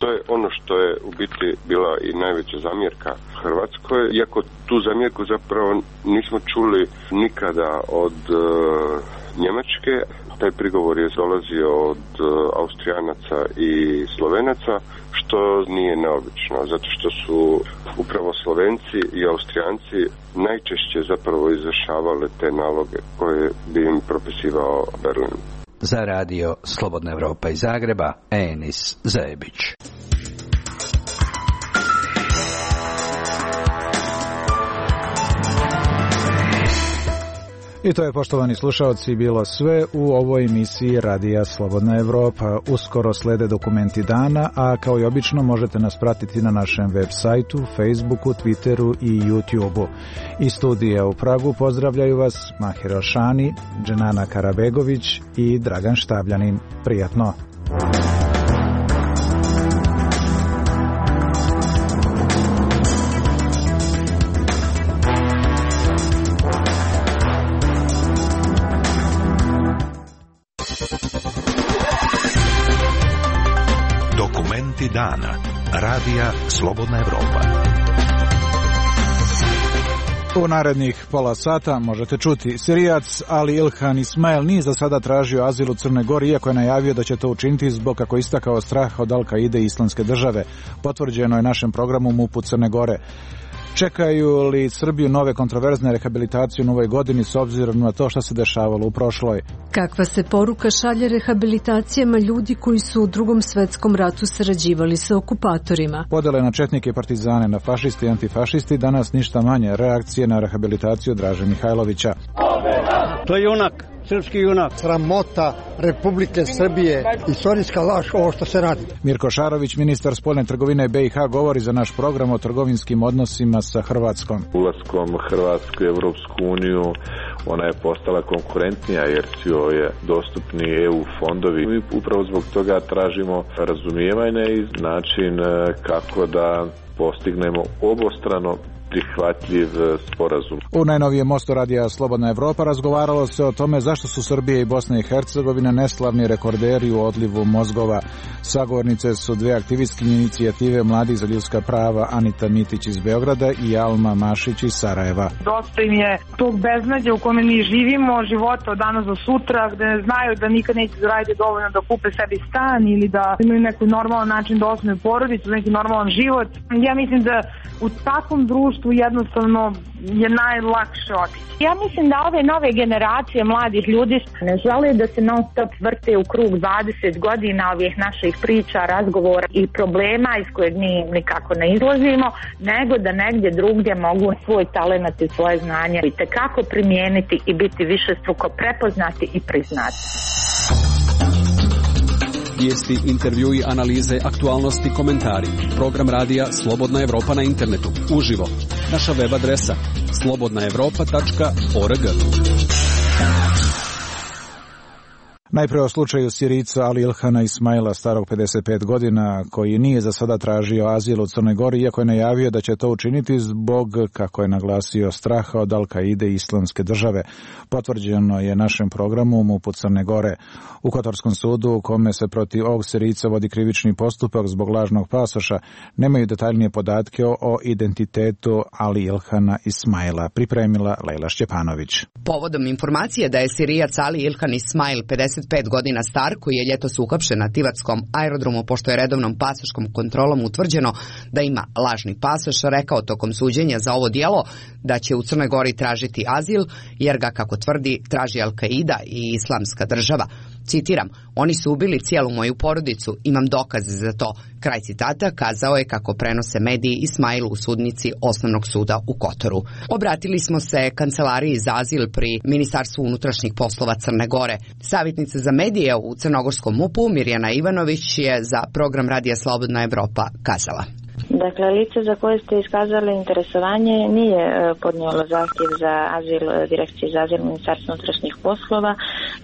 To je ono što je u biti bila i najveća zamjerka Hrvatskoj, iako tu zamjerku zapravo nismo čuli nikada od uh, Njemačke. Taj prigovor je dolazio od uh, Austrijanaca i Slovenaca, što nije neobično, zato što su upravo Slovenci i Austrijanci najčešće zapravo izvršavali te naloge koje bi im propisivao Berlin. Za radio Slobodna Evropa iz Zagreba, Enis Zajebić. I to je, poštovani slušalci, bilo sve u ovoj emisiji Radija Slobodna Evropa. Uskoro slede dokumenti dana, a kao i obično možete nas pratiti na našem web sajtu, Facebooku, Twitteru i YouTubeu. Iz studija u Pragu pozdravljaju vas Mahir Elšani, Dženana Karabegović i Dragan Štabljanin. Prijatno! Dana. Radija Slobodna Evropa. U narednih pola sata možete čuti Sirijac Ali Ilhan Ismail nije za sada tražio azil u Crnoj Gori, iako je najavio da će to učiniti zbog, kako istakao, strah od Al-Kaide i Islamske države. Potvrđeno je našem programu MUP-u Crne Gore. Čekaju li Srbiju nove kontroverzne rehabilitacije u novoj godini s obzirom na to što se dešavalo u prošloj? Kakva se poruka šalje rehabilitacijama ljudi koji su u Drugom svetskom ratu sarađivali sa okupatorima? Podele na četnike i partizane, na fašisti i antifašisti, danas ništa manje reakcije na rehabilitaciju Draže Mihajlovića. To je junak. Srpski junak. Sramota Republike Srbije, istorijska laž ovo što se radi. Mirko Šarović, ministar spoljne trgovine B i H, govori za naš program o trgovinskim odnosima sa Hrvatskom. Ulaskom Hrvatske u Evropsku uniju ona je postala konkurentnija jer su joj je dostupni E U fondovi. Mi upravo zbog toga tražimo razumijevanje i način kako da postignemo obostrano prihvatljiv sporazum. U najnovijem mostu Radija Slobodna Evropa razgovaralo se o tome zašto su Srbija i Bosna i Hercegovina neslavni rekorderi u odlivu mozgova. Sagovornice su dve aktivistkinje inicijative Mladih za ljudska prava, Anita Mitić iz Beograda i Alma Mašić iz Sarajeva. Dosta im je tog beznađa u kome mi živimo, života od danas do sutra, gde znaju da nikad neće zaraditi dovoljno da kupe sebi stan ili da imaju neki normalan način da osnuju porodicu, neki normalan život. Ja mislim da u takvom društvu jednostavno je najlakše otići. Ja mislim da ove nove generacije mladih ljudi ne žele da se non stop vrte u krug dvadeset godina ovih naših priča, razgovora i problema iz kojeg mi nikako ne izlazimo, nego da negdje drugdje mogu svoj talenat i svoje znanje i tekako primijeniti i biti višestruko prepoznati i priznati. Vijesti, intervjui, analize, aktualnosti, komentari. Program radija Slobodna Evropa na internetu. Uživo. Naša web adresa slobodna evropa tačka org. Najpre o slučaju Sirijca Ali Ilhana Ismaila, starog pedeset pet godina, koji nije za sada tražio azil u Crnoj Gori, iako je najavio da će to učiniti zbog, kako je naglasio, straha od Al-Kaide i Islamske države. Potvrđeno je našem programu MUP-u Crne Gore. U Kotorskom sudu, u kome se protiv ovog Sirijca vodi krivični postupak zbog lažnog pasoša, nemaju detaljnije podatke o identitetu Ali Ilhana Ismaila. Pripremila Lejla Šćepanović. Povodom informacije da je Sirijac Ali Ilhan Ismail pedeset pet godina star, koji je ljetos uhapšen na Tivatskom aerodromu pošto je redovnom pasoškom kontrolom utvrđeno da ima lažni pasoš, rekao tokom suđenja za ovo djelo da će u Crnoj Gori tražiti azil, jer ga, kako tvrdi, traži Al-Kaida i Islamska država. Citiram, oni su ubili cijelu moju porodicu, imam dokaze za to. Kraj citata kazao je, kako prenose mediji, Ismail u sudnici Osnovnog suda u Kotoru. Obratili smo se Kancelariji za azil pri Ministarstvu unutrašnjih poslova Crne Gore. Savjetnica za medije u Crnogorskom MUP-u Mirjana Ivanović je za program Radija Slobodna Evropa kazala. Dakle, lice za koje ste iskazali interesovanje nije podnijelo zahtjev za azil Direkcije za azil Ministarstva unutrašnjih poslova.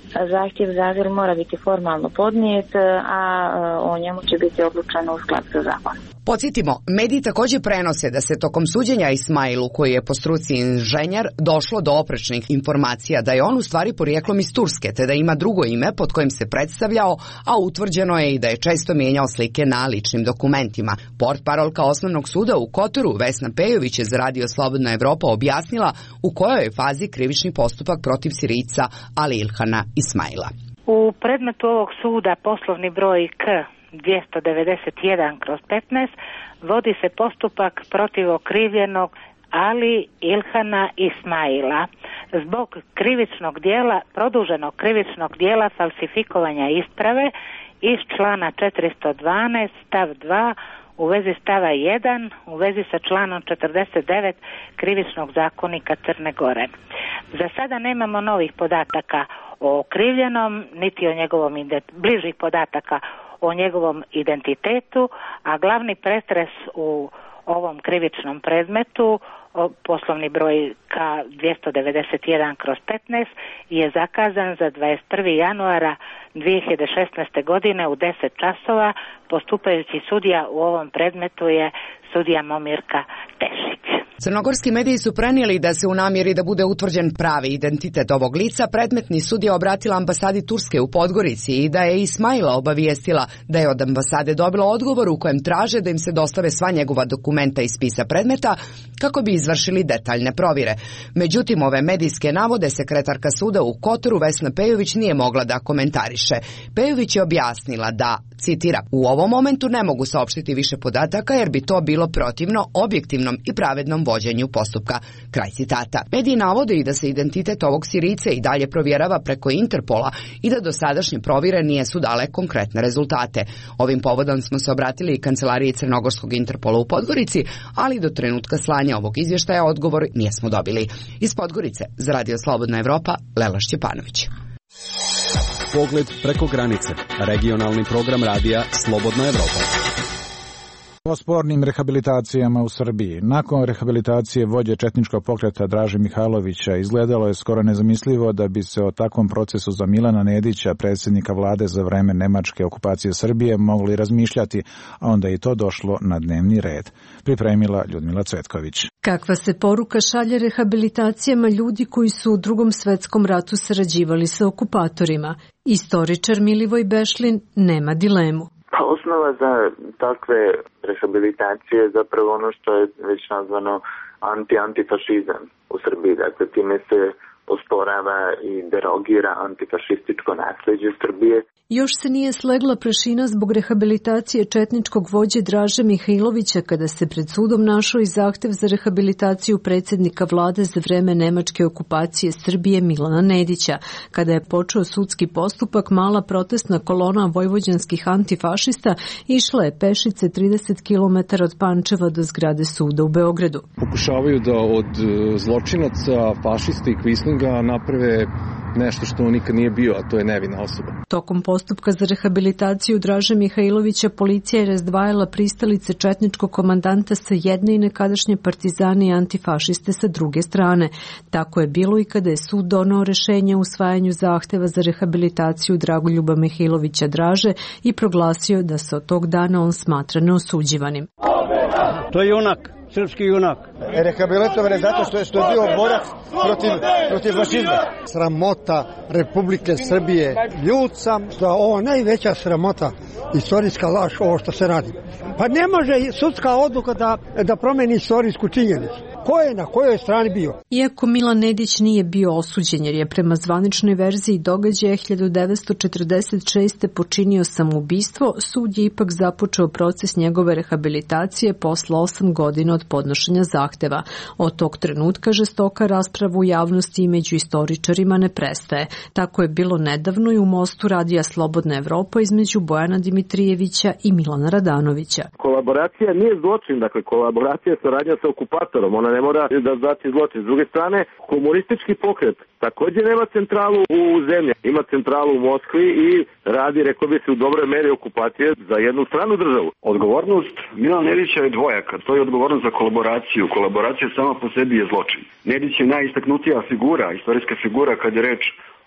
Zahtjev za azil mora biti formalno podnijet, a o njemu će biti odlučeno u skladu sa zakonom. Podsjetimo, mediji također prenose da se tokom suđenja Ismailu, koji je po struci inženjer, došlo do oprečnih informacija da je on u stvari porijeklom iz Turske, te da ima drugo ime pod kojim se predstavljao, a utvrđeno je i da je često mijenjao slike na ličnim dokumentima. Portparolka Osnovnog suda u Kotoru, Vesna Pejović, je za Radio Slobodna Evropa objasnila u kojoj je fazi krivični postupak protiv Sirijca Ali Ilhana Ismaila. U predmetu ovog suda poslovni broj K dvjesto devedeset jedan kroz petnaest vodi se postupak protiv okrivljenog Ali Ilhana Ismaila zbog krivičnog dijela, produženog krivičnog dijela falsifikovanja isprave iz člana četiristo dvanaest stav dva u vezi stava jedan u vezi sa članom četrdeset devet krivičnog zakonika Crne Gore. Za sada nemamo novih podataka o okrivljenom, niti o njegovom bližih podataka o njegovom identitetu, a glavni pretres u ovom krivičnom predmetu, poslovni broj K dvjesto devedeset jedan kroz petnaest, je zakazan za dvadeset prvog januara dvije hiljade šesnaeste. godine u deset časova. Postupajući sudija u ovom predmetu je sudija Momirka Tešić. Crnogorski mediji su prenijeli da se u namjeri da bude utvrđen pravi identitet ovog lica, predmetni sudija obratila ambasadi Turske u Podgorici i da je Ismaila obavijestila da je od ambasade dobila odgovor u kojem traže da im se dostave sva njegova dokumenta iz spisa predmeta kako bi izvršili detaljne provjere. Međutim, ove medijske navode sekretarka suda u Kotoru Vesna Pejović nije mogla da komentariše. Pejović je objasnila da, citiram, u ovom momentu ne mogu saopštiti više podataka jer bi to bilo protivno objektivnom i pravednom vođenju postupka. Kraj citata. Mediji navode i da se identitet ovog Sirijca i dalje provjerava preko Interpola i da dosadašnje provjere nisu dale konkretne rezultate. Ovim povodom smo se obratili i kancelariji Crnogorskog Interpola u Podgorici, ali do trenutka slanja ovog izvještaja odgovor nismo dobili. Iz Podgorice za Radio Slobodna Evropa, Lela Šćepanović. Pogled preko granice. Regionalni program radija Slobodna Evropa. O spornim rehabilitacijama u Srbiji. Nakon rehabilitacije vođe četničkog pokreta Draže Mihajlovića izgledalo je skoro nezamislivo da bi se o takvom procesu za Milana Nedića, predsjednika vlade za vreme nemačke okupacije Srbije, mogli razmišljati, a onda je i to došlo na dnevni red. Pripremila Ljudmila Cvetković. Kakva se poruka šalje rehabilitacijama ljudi koji su u Drugom svetskom ratu sarađivali sa okupatorima? Istoričar Milivoj Bešlin nema dilemu. Pa osnova za takve rehabilitacije je zapravo ono što je već nazvano anti-antifašizam u Srbiji. Dakle, time se osporava i derogira antifašističko nasljeđe Srbije. Još se nije slegla prašina zbog rehabilitacije četničkog vođe Draže Mihajlovića kada se pred sudom našao i zahtev za rehabilitaciju predsjednika vlade za vreme nemačke okupacije Srbije Milana Nedića. Kada je počeo sudski postupak, mala protestna kolona vojvođanskih antifašista išla je pešice trideset kilometara od Pančeva do zgrade suda u Beogradu. Pokušavaju da od zločinaca, fašista i kvislinga naprave nešto što on nikad nije bio, a to je nevina osoba. Tokom postupka za rehabilitaciju Draže Mihajlovića policija je razdvajala pristalice četničkog komandanta sa jedne i nekadašnje partizane i antifašiste sa druge strane. Tako je bilo i kada je sud donao rešenje o usvajanju zahteva za rehabilitaciju Dragoljuba Mihajlovića Draže i proglasio da se od tog dana on smatra neosuđivanim. To je junak. Srpski junak. Rehabilitovan je zato što je, što je bio borac protiv, protiv fašizma. Sramota Republike Srbije. Ljud sam što je ovo najveća sramota, istorijska laž, ovo što se radi. Pa ne može sudska odluka da, da promeni istorijsku činjenicu. Ko je na kojoj strani bio? Iako Milan Nedić nije bio osuđen jer je prema zvaničnoj verziji događaja hiljadu devetsto četrdeset šeste. počinio samoubistvo, sud je ipak započeo proces njegove rehabilitacije posle osam godina od podnošenja zahteva. Od tog trenutka žestoka rasprava u javnosti i među istoričarima ne prestaje. Tako je bilo nedavno i u mostu Radija Slobodna Evropa između Bojana Dimitrijevića i Milana Radanovića. Kolaboracija nije zločin, dakle kolaboracija je saradnja sa okupatorom, ona ne mora da znači zločin. S druge strane, komunistički pokret također nema centralu u zemlji, ima centralu u Moskvi i radi, rekao bi se, u dobroj meri okupacije za jednu stranu državu. Odgovornost Milana Nedića je dvojaka, to je odgovornost za kolaboraciju. Kolaboracija sama po sebi je zločin. Nedić je najistaknutija figura, istorijska figura kad je reč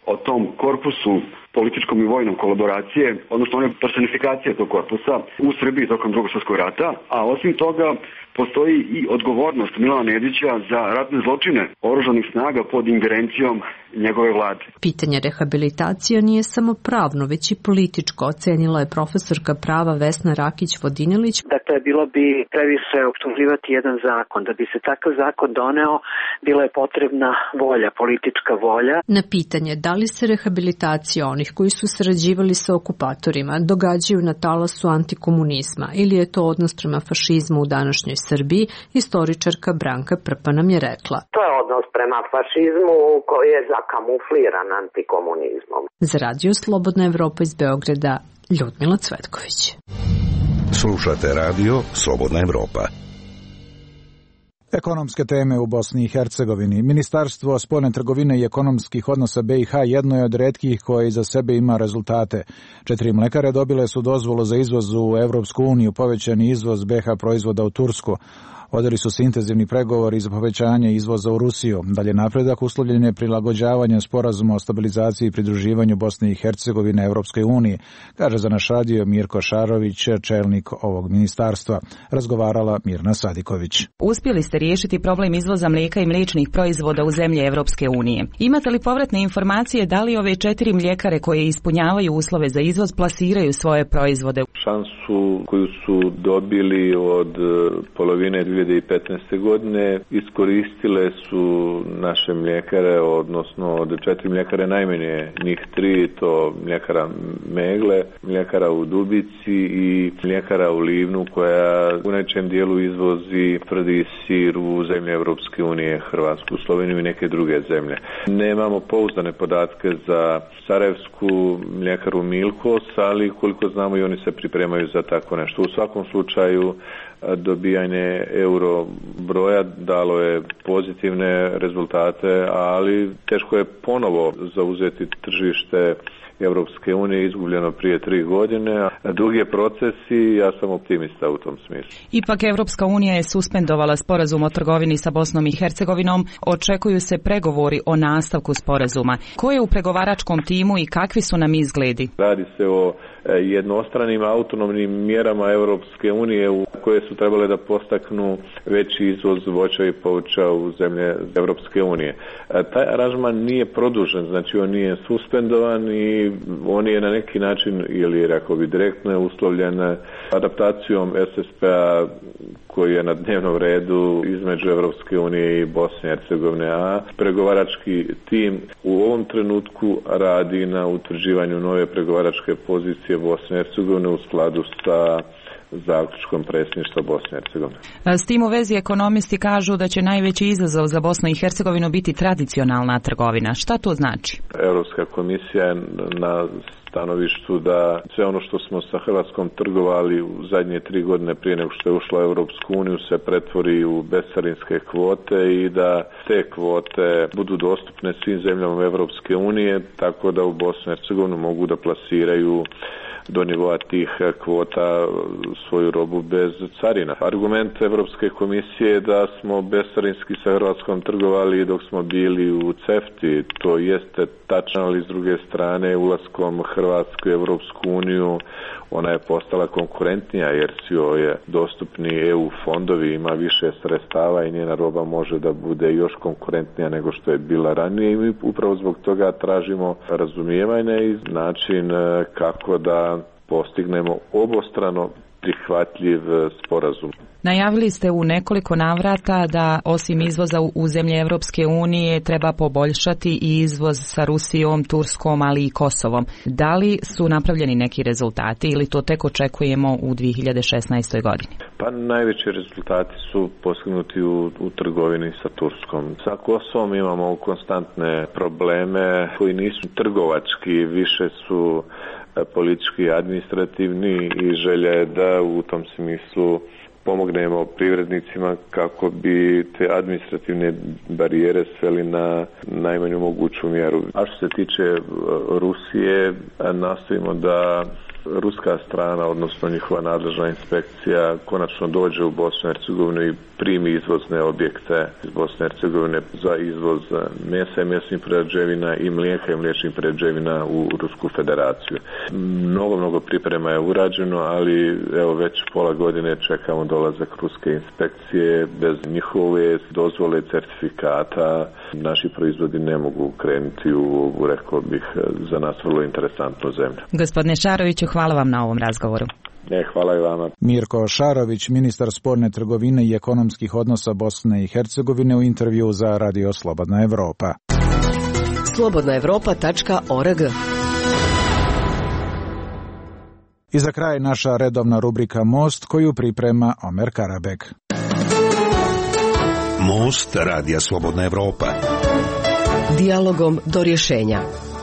o tom korpusu političkom i vojnom kolaboracije, odnosno one personifikacije tog korpusa u Srbiji tokom Drugog svjetskog rata, a osim toga postoji i odgovornost Milana Nedića za ratne zločine oružanih snaga pod ingerencijom njegove vlade. Pitanje rehabilitacije nije samo pravno, već i političko, ocenila je profesorka prava Vesna Rakić-Vodinilić. Dakle, bilo bi previše optuživati jedan zakon. Da bi se takav zakon doneo, bila je potrebna volja, politička volja. Na pitanje da li se rehabilitacija onih koji su sarađivali sa okupatorima događaju na talasu antikomunizma ili je to odnos prema fašizmu u današnjoj Srbiji, istoričarka Branka Prpa nam je rekla. To je odnos prema fašizmu koji je zakamufliran antikomunizmom. Za Radio Slobodna Evropa iz Beograda, Ljudmila Cvetković. Slušate Radio Slobodna Evropa. Ekonomske teme u Bosni i Hercegovini. Ministarstvo spoljne trgovine i ekonomskih odnosa B i H jedno je od retkih koje iza sebe ima rezultate. Četiri mlekare dobile su dozvolu za izvoz u Evropsku uniju, povećani izvoz B H proizvoda u Tursku. Vodili su se intenzivni pregovori za povećanje izvoza u Rusiju. Dalje napredak uslovljen je prilagođavanjem sporazuma o stabilizaciji i pridruživanju Bosne i Hercegovine Evropskoj uniji, kaže za naš radio Mirko Šarović, čelnik ovog ministarstva. Razgovarala Mirna Sadiković. Uspjeli ste riješiti problem izvoza mlijeka i mliječnih proizvoda u zemlje Evropske unije. Imate li povratne informacije da li ove četiri mljekare koje ispunjavaju uslove za izvoz plasiraju svoje proizvode? Šansu koju su dobili od polovine dvije hiljade petnaeste. godine iskoristile su naše mljekare, odnosno od četiri mljekare najmanje njih tri, to mljekara Megle, mljekara u Dubici i mljekara u Livnu koja u najvećem dijelu izvozi tvrdi sir u zemlje Evropske unije, Hrvatsku, Sloveniju i neke druge zemlje. Nemamo pouzdane podatke za sarajevsku mljekaru Milkos, ali koliko znamo i oni se pripremaju za tako nešto. U svakom slučaju dobijanje euro broja dalo je pozitivne rezultate, ali teško je ponovo zauzeti tržište Evropske unije, izgubljeno prije tri godine, a drugi procesi, ja sam optimista u tom smislu. Ipak Evropska unija je suspendovala sporazum o trgovini sa Bosnom i Hercegovinom, očekuju se pregovori o nastavku sporazuma. Ko je u pregovaračkom timu i kakvi su nam izgledi? Radi se o jednostranim autonomnim mjerama Evropske unije koje su trebale da postaknu veći izvoz voća i povrća u zemlje Evropske unije. Taj aranžman nije produžen, znači on nije suspendovan i on je na neki način, ili rekao bi direktno, uslovljen adaptacijom S S P-a koji je na dnevnom redu između Evropske unije i Bosne i Hercegovine, a pregovarački tim u ovom trenutku radi na utvrđivanju nove pregovaračke pozicije Bosne i Hercegovine u skladu sa zaključkom predsjedništva Bosne i Hercegovine. S tim u vezi ekonomisti kažu da će najveći izazov za Bosnu i Hercegovinu biti tradicionalna trgovina. Šta to znači? Europska komisija je na stanovištu da sve ono što smo sa Hrvatskom trgovali u zadnje tri godine prije nego što je ušla u Europsku uniju se pretvori u bescarinske kvote i da te kvote budu dostupne svim zemljama Europske unije, tako da u Bosnu i Hercegovinu mogu da plasiraju do nivoa tih kvota svoju robu bez carina. Argument Evropske komisije je da smo bescarinski sa Hrvatskom trgovali dok smo bili u CEFTI. To jeste tačno, ali s druge strane ulaskom Hrvatske u Evropsku uniju ona je postala konkurentnija jer su joj dostupni E U fondovi, ima više sredstava i njena roba može da bude još konkurentnija nego što je bila ranije i mi upravo zbog toga tražimo razumijevanje i način kako da postignemo obostrano prihvatljiv sporazum. Najavili ste u nekoliko navrata da osim izvoza u zemlje Evropske unije treba poboljšati i izvoz sa Rusijom, Turskom, ali i Kosovom. Da li su napravljeni neki rezultati ili to tek očekujemo u dvije hiljade šesnaestoj. godini? Pa najveći rezultati su postignuti u, u trgovini sa Turskom. Sa Kosovom imamo konstantne probleme koji nisu trgovački, više su politički, administrativni i želja je da u tom smislu pomognemo privrednicima kako bi te administrativne barijere sveli na najmanju moguću mjeru. A što se tiče Rusije, nastojimo da ruska strana, odnosno njihova nadležna inspekcija, konačno dođe u Bosnu i Hercegovinu i primi izvozne objekte iz Bosne i Hercegovine za izvoz mesa i mesnih prerađevina i mlijeka i mliječnih prerađevina u Rusku federaciju. Mnogo, mnogo priprema je urađeno, ali evo već pola godine čekamo dolazak ruske inspekcije. Bez njihove dozvole certifikata naši proizvodi ne mogu krenuti u ovu, rekao bih, za nas vrlo interesantnu zemlju. Gospodine Šaroviću, hvala vam na ovom razgovoru. Ne, hvala i vama. Mirko Šarović, ministar spoljne trgovine i ekonomskih odnosa Bosne i Hercegovine, u intervju za Radio Slobodna Evropa. slobodna evropa tačka org. I za kraj naša redovna rubrika Most, koju priprema Omer Karabek. Most Radija Slobodna Evropa. Dijalogom do rješenja.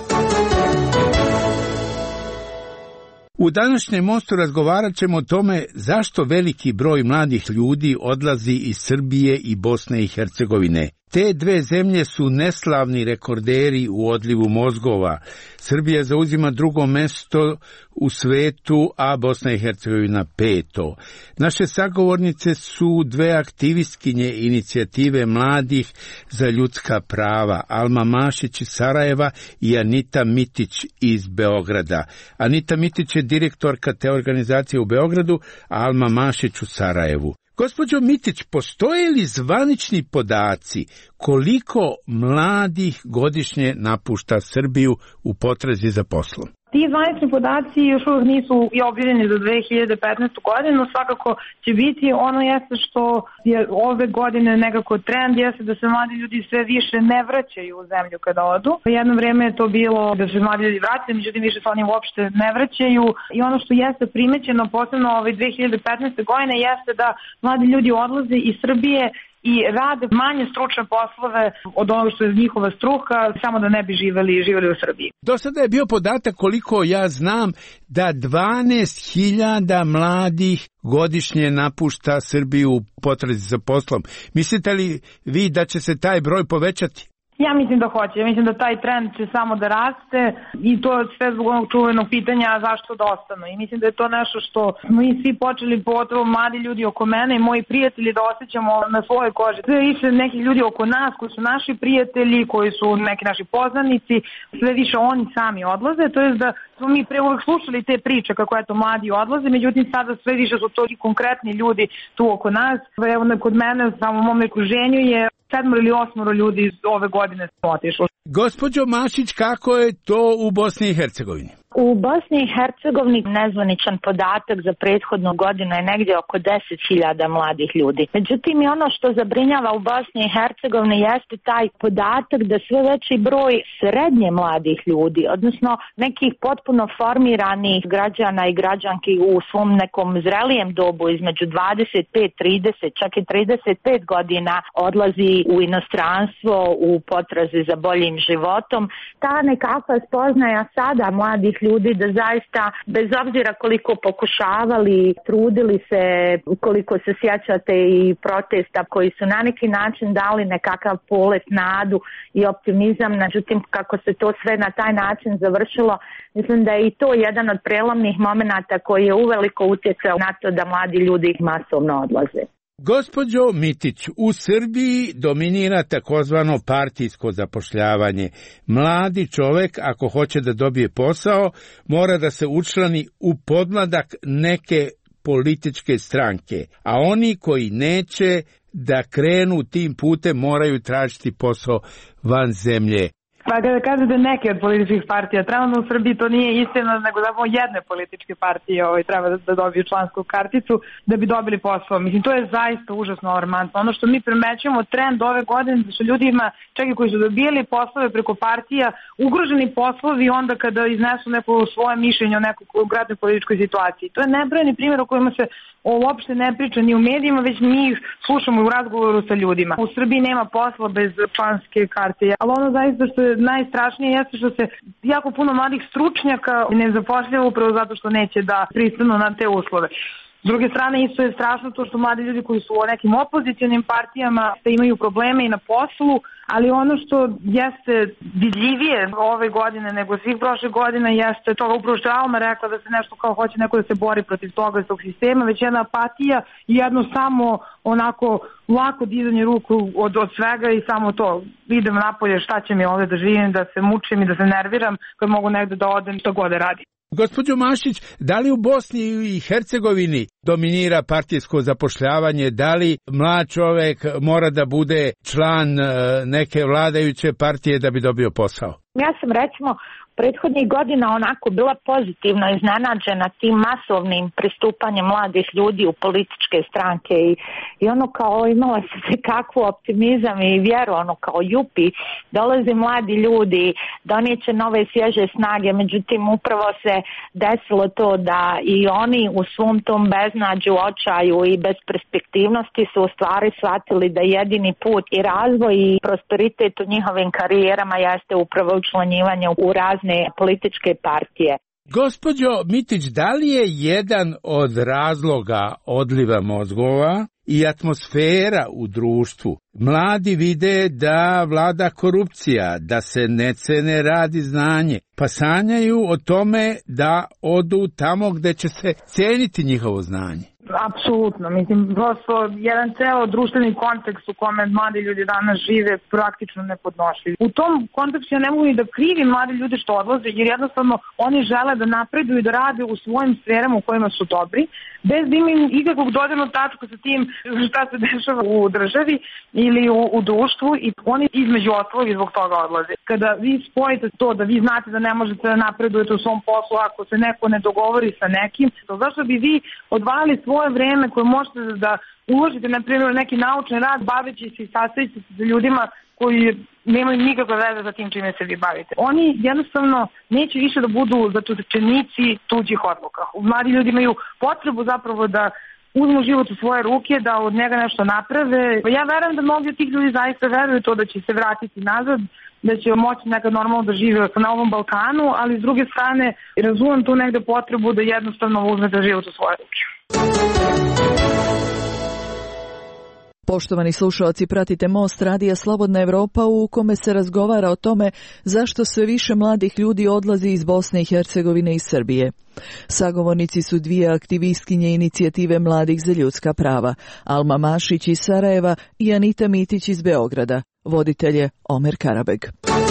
U današnjem mostu razgovarat ćemo o tome zašto veliki broj mladih ljudi odlazi iz Srbije i Bosne i Hercegovine. Te dve zemlje su neslavni rekorderi u odlivu mozgova. Srbija zauzima drugo mesto u svetu, a Bosna i Hercegovina peto. Naše sagovornice su dve aktivistkinje inicijative mladih za ljudska prava, Alma Mašić iz Sarajeva i Anita Mitić iz Beograda. Anita Mitić je direktorka te organizacije u Beogradu, a Alma Mašić u Sarajevu. Gospođo Mitić, postoje li zvanični podaci koliko mladih godišnje napušta Srbiju u potrazi za poslom? Ti zvanični podaci još uvijek nisu i objavljeni za dve hiljade petnaestu. godinu, svakako će biti. Ono jeste što je ove godine nekako trend, jeste da se mladi ljudi sve više ne vraćaju u zemlju kada odu. Jedno vrijeme je to bilo da se mladi ljudi vraćaju, međutim više se oni uopšte ne vraćaju. I ono što jeste primećeno posebno ove dve hiljade petnaeste. godine jeste da mladi ljudi odlaze iz Srbije i rade manje stručne poslove od onoga što je njihova struka, samo da ne bi živeli, živeli u Srbiji. Do sada je bio podatak, koliko ja znam, da dvanaest hiljada mladih godišnje napušta Srbiju u potrazi za poslom. Mislite li vi da će se taj broj povećati? Ja mislim da hoće. Ja mislim da taj trend će samo da raste i to sve zbog onog čuvenog pitanja zašto da ostanu. I mislim da je to nešto što mi svi počeli, pogotovo mladi ljudi oko mene i moji prijatelji, da osjećamo na svojoj koži. Sve više nekih ljudi oko nas koji su naši prijatelji, koji su neki naši poznanici, sve više oni sami odlaze. To je da smo mi pre uvek slušali te priče kako eto mladi odlaze, međutim sada sve više su to i konkretni ljudi tu oko nas. Evo kod mene, samo u mom okruženju je sedmoro ili osmoro ljudi iz ove godine otišlo. Gospođo Mašić, kako je to u Bosni i Hercegovini? U Bosni i Hercegovini nezvaničan podatak za prethodnu godinu je negdje oko deset hiljada mladih ljudi. Međutim, i ono što zabrinjava u Bosni i Hercegovini jeste taj podatak da sve veći broj srednje mladih ljudi, odnosno nekih potpuno formiranih građana i građanki u svom nekom zrelijem dobu između dvadeset pet, trideset, čak i trideset pet godina odlazi u inostranstvo u potrazi za boljim životom. Ta nekakva spoznaja sada mladih ljudi da zaista, bez obzira koliko pokušavali, trudili se, koliko se sjećate i protesta koji su na neki način dali nekakav polet, nadu i optimizam, međutim kako se to sve na taj način završilo, mislim da je i to jedan od prelomnih momenata koji je uveliko utjecao na to da mladi ljudi masovno odlaze. Gospođo Mitić, u Srbiji dominira takozvano partijsko zapošljavanje. Mladi čovek, ako hoće da dobije posao, mora da se učlani u podmladak neke političke stranke, a oni koji neće da krenu tim putem moraju tražiti posao van zemlje. Pa kada kažete neke od političkih partija, trenutno u Srbiji to nije istina, nego zapravo jedne političke partije ovaj, treba da dobiju člansku karticu da bi dobili posao. Mislim, to je zaista užasno alarmantno. Ono što mi primećujemo trend ove godine da su ljudima, čak i koji su dobijali poslove preko partija, ugroženi poslovi onda kada iznesu neko svoje mišljenje o nekoj konkretnoj političkoj situaciji. To je nebrojeni primjer o kojima se uopšte ne priča ni u medijima, već mi ih slušamo u razgovoru sa ljudima. U Srbiji nema posla bez članske karte, ali ono zaista što je najstrašnije jeste što se jako puno mladih stručnjaka ne zapošljava upravo zato što neće da pristanu na te uslove. S druge strane, isto je strašno to što mladi ljudi koji su u nekim opozicionim partijama da imaju probleme i na poslu, ali ono što jeste vidljivije ove godine nego svih prošle godine jeste toga upravo što je Alma rekla da se nešto kao hoće neko da se bori protiv toga iz tog sistema, već jedna apatija i jedno samo onako lako dizanje ruku od, od svega i samo to, idem napolje, šta će mi ovde da živim, da se mučim i da se nerviram kad mogu negde da odem, što god da radim. Gospođo Mašić, da li u Bosni i Hercegovini dominira partijsko zapošljavanje, da li mlad čovek mora da bude član neke vladajuće partije da bi dobio posao? Ja sam recimo prethodnih godina onako bila pozitivno iznenađena tim masovnim pristupanjem mladih ljudi u političke stranke i, i ono kao imala se kakvu optimizam i vjeru, ono kao jupi, dolaze mladi ljudi, donijeće nove svježe snage, međutim upravo se desilo to da i oni u svom tom beznađu, očaju i besperspektivnosti su u stvari shvatili da jedini put i razvoj i prosperitet u njihovim karijerama jeste upravo učlanjivanje u razne političke partije. Gospođo Mitić, da li je jedan od razloga odliva mozgova i atmosfera u društvu? Mladi vide da vlada korupcija, da se ne cene rad i znanje, pa sanjaju o tome da odu tamo gde će se ceniti njihovo znanje. Apsolutno, mislim, prosto jedan ceo društveni kontekst u kome mladi ljudi danas žive praktično nepodnošljiv. U tom kontekstu ja ne mogu ni da krivim mladi ljudi što odlaze, jer jednostavno oni žele da napreduju i da rade u svojim sferama u kojima su dobri, bez da imaju ikakvog dodirnog tačka sa tim šta se dešava u državi ili u, u društvu i oni između ostalog i zbog toga odlaze. Kada vi spojite to da vi znate da ne možete da napredujete u svom poslu ako se neko ne dogovori sa nekim, to zašto bi vi odvajali svoje vreme koje možete da uložite, na primjer, neki naučni rad, baveći se i sastavići se sa ljudima koji nemaju nikakve veze za tim čime se vi bavite. Oni jednostavno neće više da budu zatočenici tuđih odluka. Mladi ljudi imaju potrebu zapravo da uzmu život u svoje ruke, da od njega nešto naprave. Ja verujem da mnogi od tih ljudi zaista veruju to da će se vratiti nazad, da će moći nekad normalno da žive na ovom Balkanu, ali s druge strane razumem tu negde potrebu da jednostavno uzmete život u svoje ruke. Poštovani slušalci, pratite Most radija Slobodna Evropa u kome se razgovara o tome zašto sve više mladih ljudi odlazi iz Bosne i Hercegovine i Srbije. Sagovornici su dvije aktivistkinje inicijative Mladih za ljudska prava, Alma Mašić iz Sarajeva i Anita Mitić iz Beograda. Voditelj je Omer Karabeg.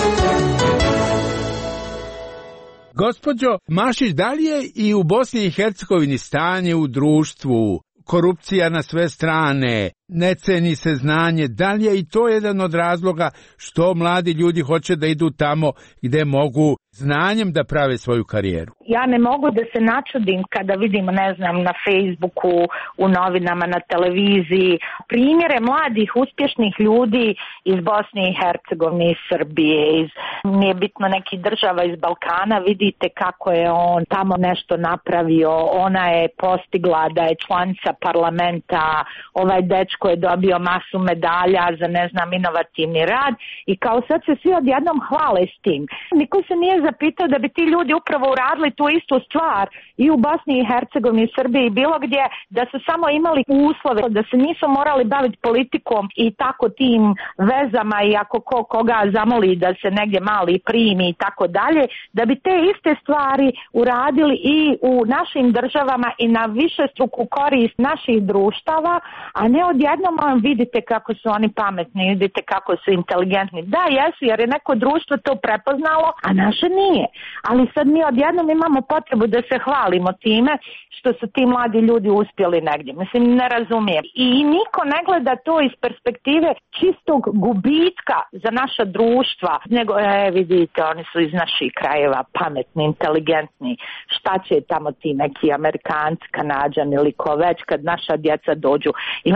Gospođo Mašić, da li je i u Bosni i Hercegovini stanje u društvu, korupcija na sve strane, ne ceni se znanje, da li je i to jedan od razloga što mladi ljudi hoće da idu tamo gde mogu znanjem da prave svoju karijeru? Ja ne mogu da se načudim kada vidim, ne znam, na Facebooku, u novinama, na televiziji, primjere mladih, uspješnih ljudi iz Bosne i Hercegovine, iz Srbije, iz, nije bitno nekih država iz Balkana, vidite kako je on tamo nešto napravio, ona je postigla da je članica parlamenta, ovaj dečko je dobio masu medalja za, ne znam, inovativni rad i kao sad se svi odjednom hvale s tim. Niko se nije zapitao da bi ti ljudi upravo uradili tu istu stvar i u Bosni i Hercegovini i Srbiji i bilo gdje, da su samo imali uslove, da se nisu morali baviti politikom i tako tim vezama i ako ko koga zamoli da se negdje mali primi i tako dalje, da bi te iste stvari uradili i u našim državama i na višestruku korist naših društava, a ne odjednom vidite kako su oni pametni, vidite kako su inteligentni. Da, jesu, jer je neko društvo to prepoznalo, a naše nije. Ali sad mi odjednom imamo potrebu da se hvalimo time što su ti mladi ljudi uspjeli negdje. Mislim, ne razumijem. I niko ne gleda to iz perspektive čistog gubitka za naša društva, nego, e, vidite, oni su iz naših krajeva pametni, inteligentni. Šta će tamo ti neki Amerikanci, Kanađani ili ko već kad naša djeca dođu. I mene to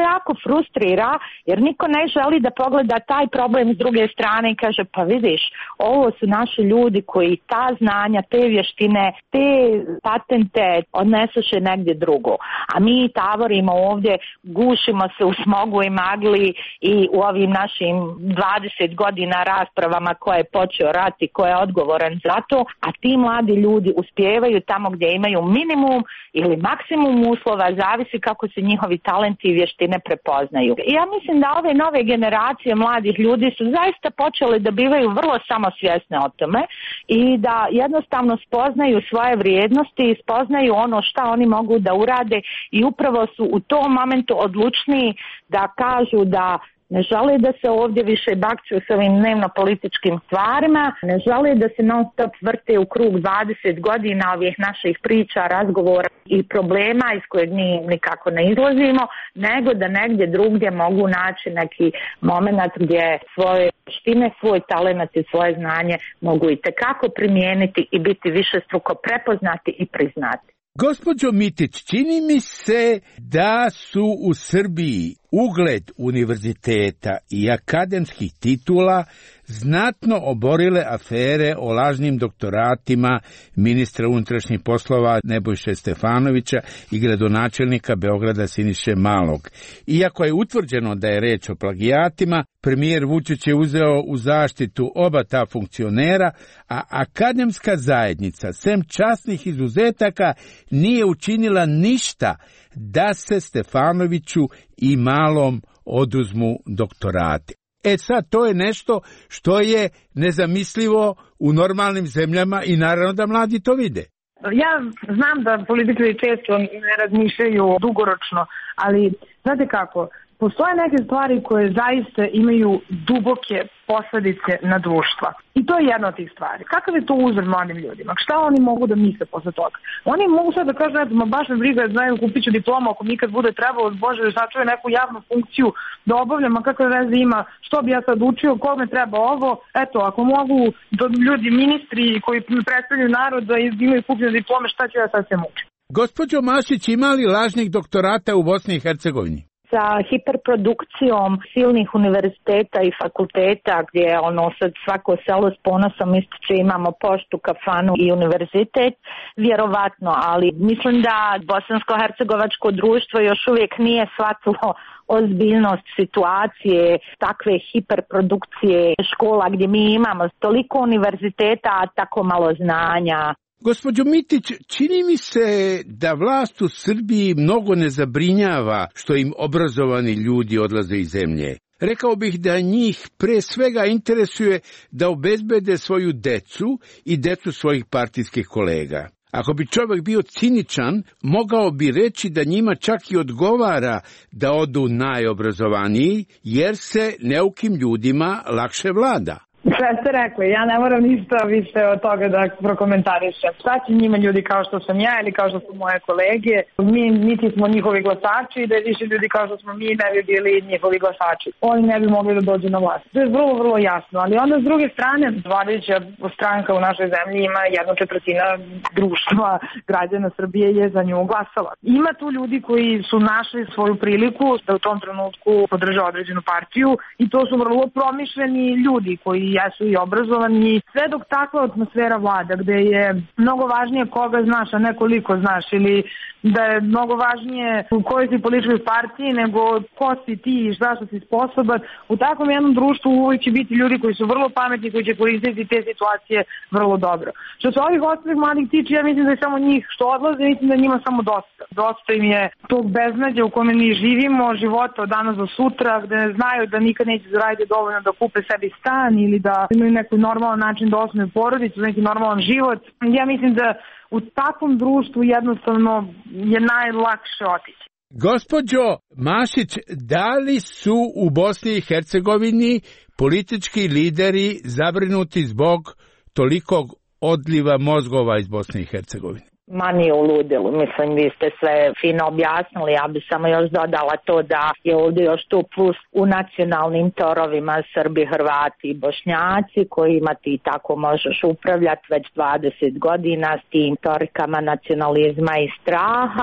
jako frustrira jer niko ne želi da pogleda taj problem s druge strane i kaže pa vidiš, ovo su naši ljudi koji ta znanja, te vještine, te patente odnesuše negdje drugo. A mi tavorimo ovdje, gušimo se u smogu i magli i u ovim našim dvadeset godina raspravama ko je počeo rat i ko je odgovoran za to, a ti mladi ljudi uspijevaju tamo gdje imaju minimum ili maksimum uslova, zavisi kako se njihovi talenti i vještine prepoznaju. I ja mislim da ove nove generacije mladih ljudi su zaista počeli da bivaju vrlo samosvjesne o tome i da jednostavno spoznaju svoje vrijednosti i spoznaju ono šta oni mogu da urade i upravo su u tom momentu odlučniji da kažu da ne žele da se ovdje više bakću s ovim dnevno političkim stvarima, ne žele da se non stop vrte u krug dvadeset godina ovih naših priča, razgovora i problema iz kojeg mi nikako ne izlazimo, nego da negdje drugdje mogu naći neki moment gdje svoje vještine, svoj talent i svoje znanje mogu i tekako primijeniti i biti višestruko prepoznati i priznati. Gospođo Mitić, čini mi se da su u Srbiji ugled univerziteta i akademskih titula znatno oborile afere o lažnim doktoratima ministra unutrašnjih poslova Nebojše Stefanovića i gradonačelnika Beograda Siniše Malog. Iako je utvrđeno da je reč o plagijatima, premijer Vučić je uzeo u zaštitu oba ta funkcionera, a akademska zajednica, sem časnih izuzetaka, nije učinila ništa da se Stefanoviću i Malom oduzmu doktorati. E sad, to je nešto što je nezamislivo u normalnim zemljama i naravno da mladi to vide. Ja znam da političari često ne razmišljaju dugoročno, ali znate kako, postoje neke stvari koje zaista imaju duboke posljedice na društva. I to je jedna od tih stvari. Kakav je to uzor mladim ljudima? Šta oni mogu da misle posle toga? Oni mogu sad da kažu, eto, ma baš me briga, znaju, kupit ću diplomu ako mi kad bude trebalo, Bože, da sačuje neku javnu funkciju da obavljam, a kakve veze ima, što bi ja sad učio, kome treba ovo, eto, ako mogu da ljudi, ministri koji predstavljaju narod da imaju kupljene diplome, šta ću ja sad se mučiti? Gospođo Mašić, ima li lažnih doktorata u Bosni i Hercegovini? Sa hiperprodukcijom silnih univerziteta i fakulteta gdje ono sad svako selo s ponosom ističe imamo poštu, kafanu i univerzitet, vjerovatno, ali mislim da bosansko-hercegovačko društvo još uvijek nije shvatilo ozbiljnost situacije takve hiperprodukcije škola gdje mi imamo toliko univerziteta, a tako malo znanja. Gospođo Mitić, čini mi se da vlast u Srbiji mnogo ne zabrinjava što im obrazovani ljudi odlaze iz zemlje. Rekao bih da njih pre svega interesuje da obezbede svoju decu i decu svojih partijskih kolega. Ako bi čovjek bio ciničan, mogao bi reći da njima čak i odgovara da odu najobrazovaniji, jer se neukim ljudima lakše vlada. Sve ste rekli, ja ne moram ništa više od toga da prokomentarišem. Šta će njima ljudi kao što sam ja ili kao što su moje kolege? Mi niti smo njihovi glasači, da je više ljudi kao što smo mi ne bi bili njihovi glasači. Oni ne bi mogli da dođu na vlast. To je vrlo, vrlo jasno. Ali onda s druge strane, vladajuća stranka u našoj zemlji ima jedna četvrtina društva građana Srbije je za nju glasala. Ima tu ljudi koji su našli svoju priliku da u tom trenutku podrže određenu partiju i to su vrlo promišljeni ljudi koji jesu i obrazovani. Sve dok takva atmosfera vlada gde je mnogo važnije koga znaš, a ne koliko znaš, ili da je mnogo važnije u kojoj si političkoj partiji nego ko si ti i šta što si sposoban, u takvom jednom društvu uvijek će biti ljudi koji su vrlo pametni, koji će koristiti te situacije vrlo dobro. Što se ovih ostalih mladih tiče, ja mislim da je samo njih što odlaze, mislim da je njima samo dosta. Dosta im je tog beznađa u kome mi živimo, života od danas do sutra, gde znaju da nikad neće zaraditi dovoljno da kupe sebi stan ili da imaju neki normalan način da osnuju porodicu, neki normalan život. Ja mislim da u takvom društvu jednostavno je najlakše otići. Gospođo Mašić, da li su u Bosni i Hercegovini politički lideri zabrinuti zbog tolikog odliva mozgova iz Bosne i Hercegovine? Ma nije u ludilu, mislim vi ste sve fino objasnili, ja bi samo još dodala to da je ovdje još tu plus u nacionalnim torovima Srbi, Hrvati i Bošnjaci kojima ti tako možeš upravljati već dvadeset godina s tim torikama nacionalizma i straha.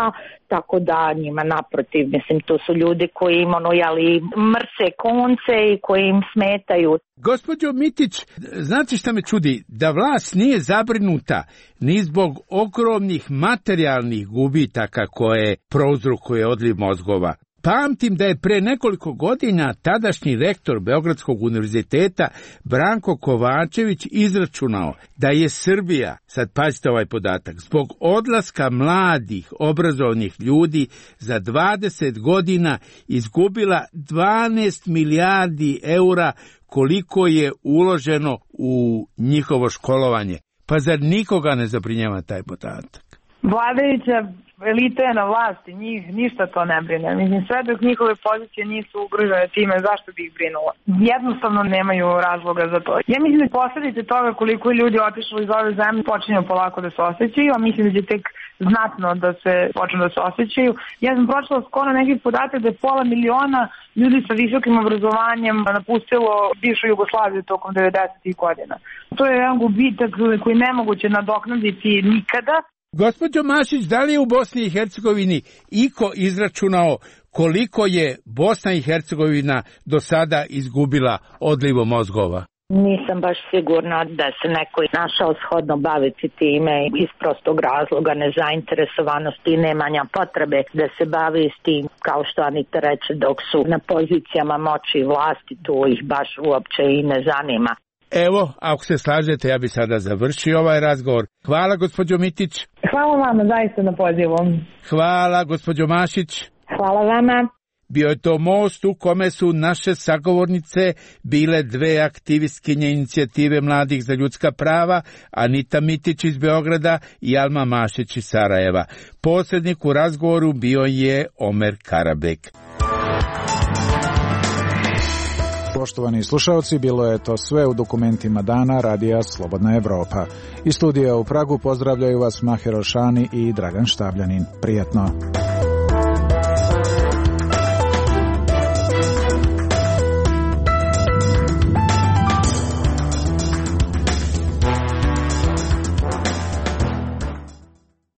tako da njima naprotiv, mislim, to su ljudi koji im ono, jeli, mrse konce i koji im smetaju. Gospođo Mitić, znate šta me čudi? Da vlast nije zabrinuta ni zbog ogromnih materijalnih gubitaka koje prouzrokuje odliv mozgova. Pamtim da je pre nekoliko godina tadašnji rektor Beogradskog univerziteta Branko Kovačević izračunao da je Srbija, sad pazite ovaj podatak, zbog odlaska mladih obrazovnih ljudi za dvadeset godina izgubila dvanaest milijardi eura koliko je uloženo u njihovo školovanje. Pa zar nikoga ne zabrinjava taj podatak? Vladajuća elita je na vlasti, njih ništa to ne brine. Mislim, sve dok njihove pozicije nisu ugrožene time, zašto bi ih brinulo? Jednostavno nemaju razloga za to. Ja mislim da posljedice toga koliko je ljudi otišlo iz ove zemlje počinju polako da se osjećaju, a mislim da će tek znatno da se počnu da se osjećaju. Ja sam pročitala skoro neki podatak da je pola miliona ljudi sa visokim obrazovanjem napustilo bivšu Jugoslaviju tokom devedesetih godina. To je jedan gubitak koji je nemoguće nadoknaditi nikada. Gospođo Mašić, da li je u Bosni i Hercegovini iko izračunao koliko je Bosna i Hercegovina do sada izgubila odlivom mozgova? Nisam baš sigurna da se neko našao shodno baviti time iz prostog razloga nezainteresovanosti i nemanja potrebe da se bavi s tim, kao što Anita reče, dok su na pozicijama moći i vlasti, to ih baš uopće i ne zanima. Evo, ako se slažete, ja bi sada završio ovaj razgovor. Hvala, gospođo Mitić. Hvala vama zaista na pozivu. Hvala, gospođo Mašić. Hvala vama. Bio je to most u kome su naše sagovornice bile dve aktivistkinje inicijative mladih za ljudska prava, Anita Mitić iz Beograda i Alma Mašić iz Sarajeva. Posrednik u razgovoru bio je Omer Karabek. Poštovani slušalci, bilo je to sve u dokumentima dana Radija Slobodna Evropa. Iz studija u Pragu pozdravljaju vas Maher Ošani i Dragan Štabljanin. Prijatno.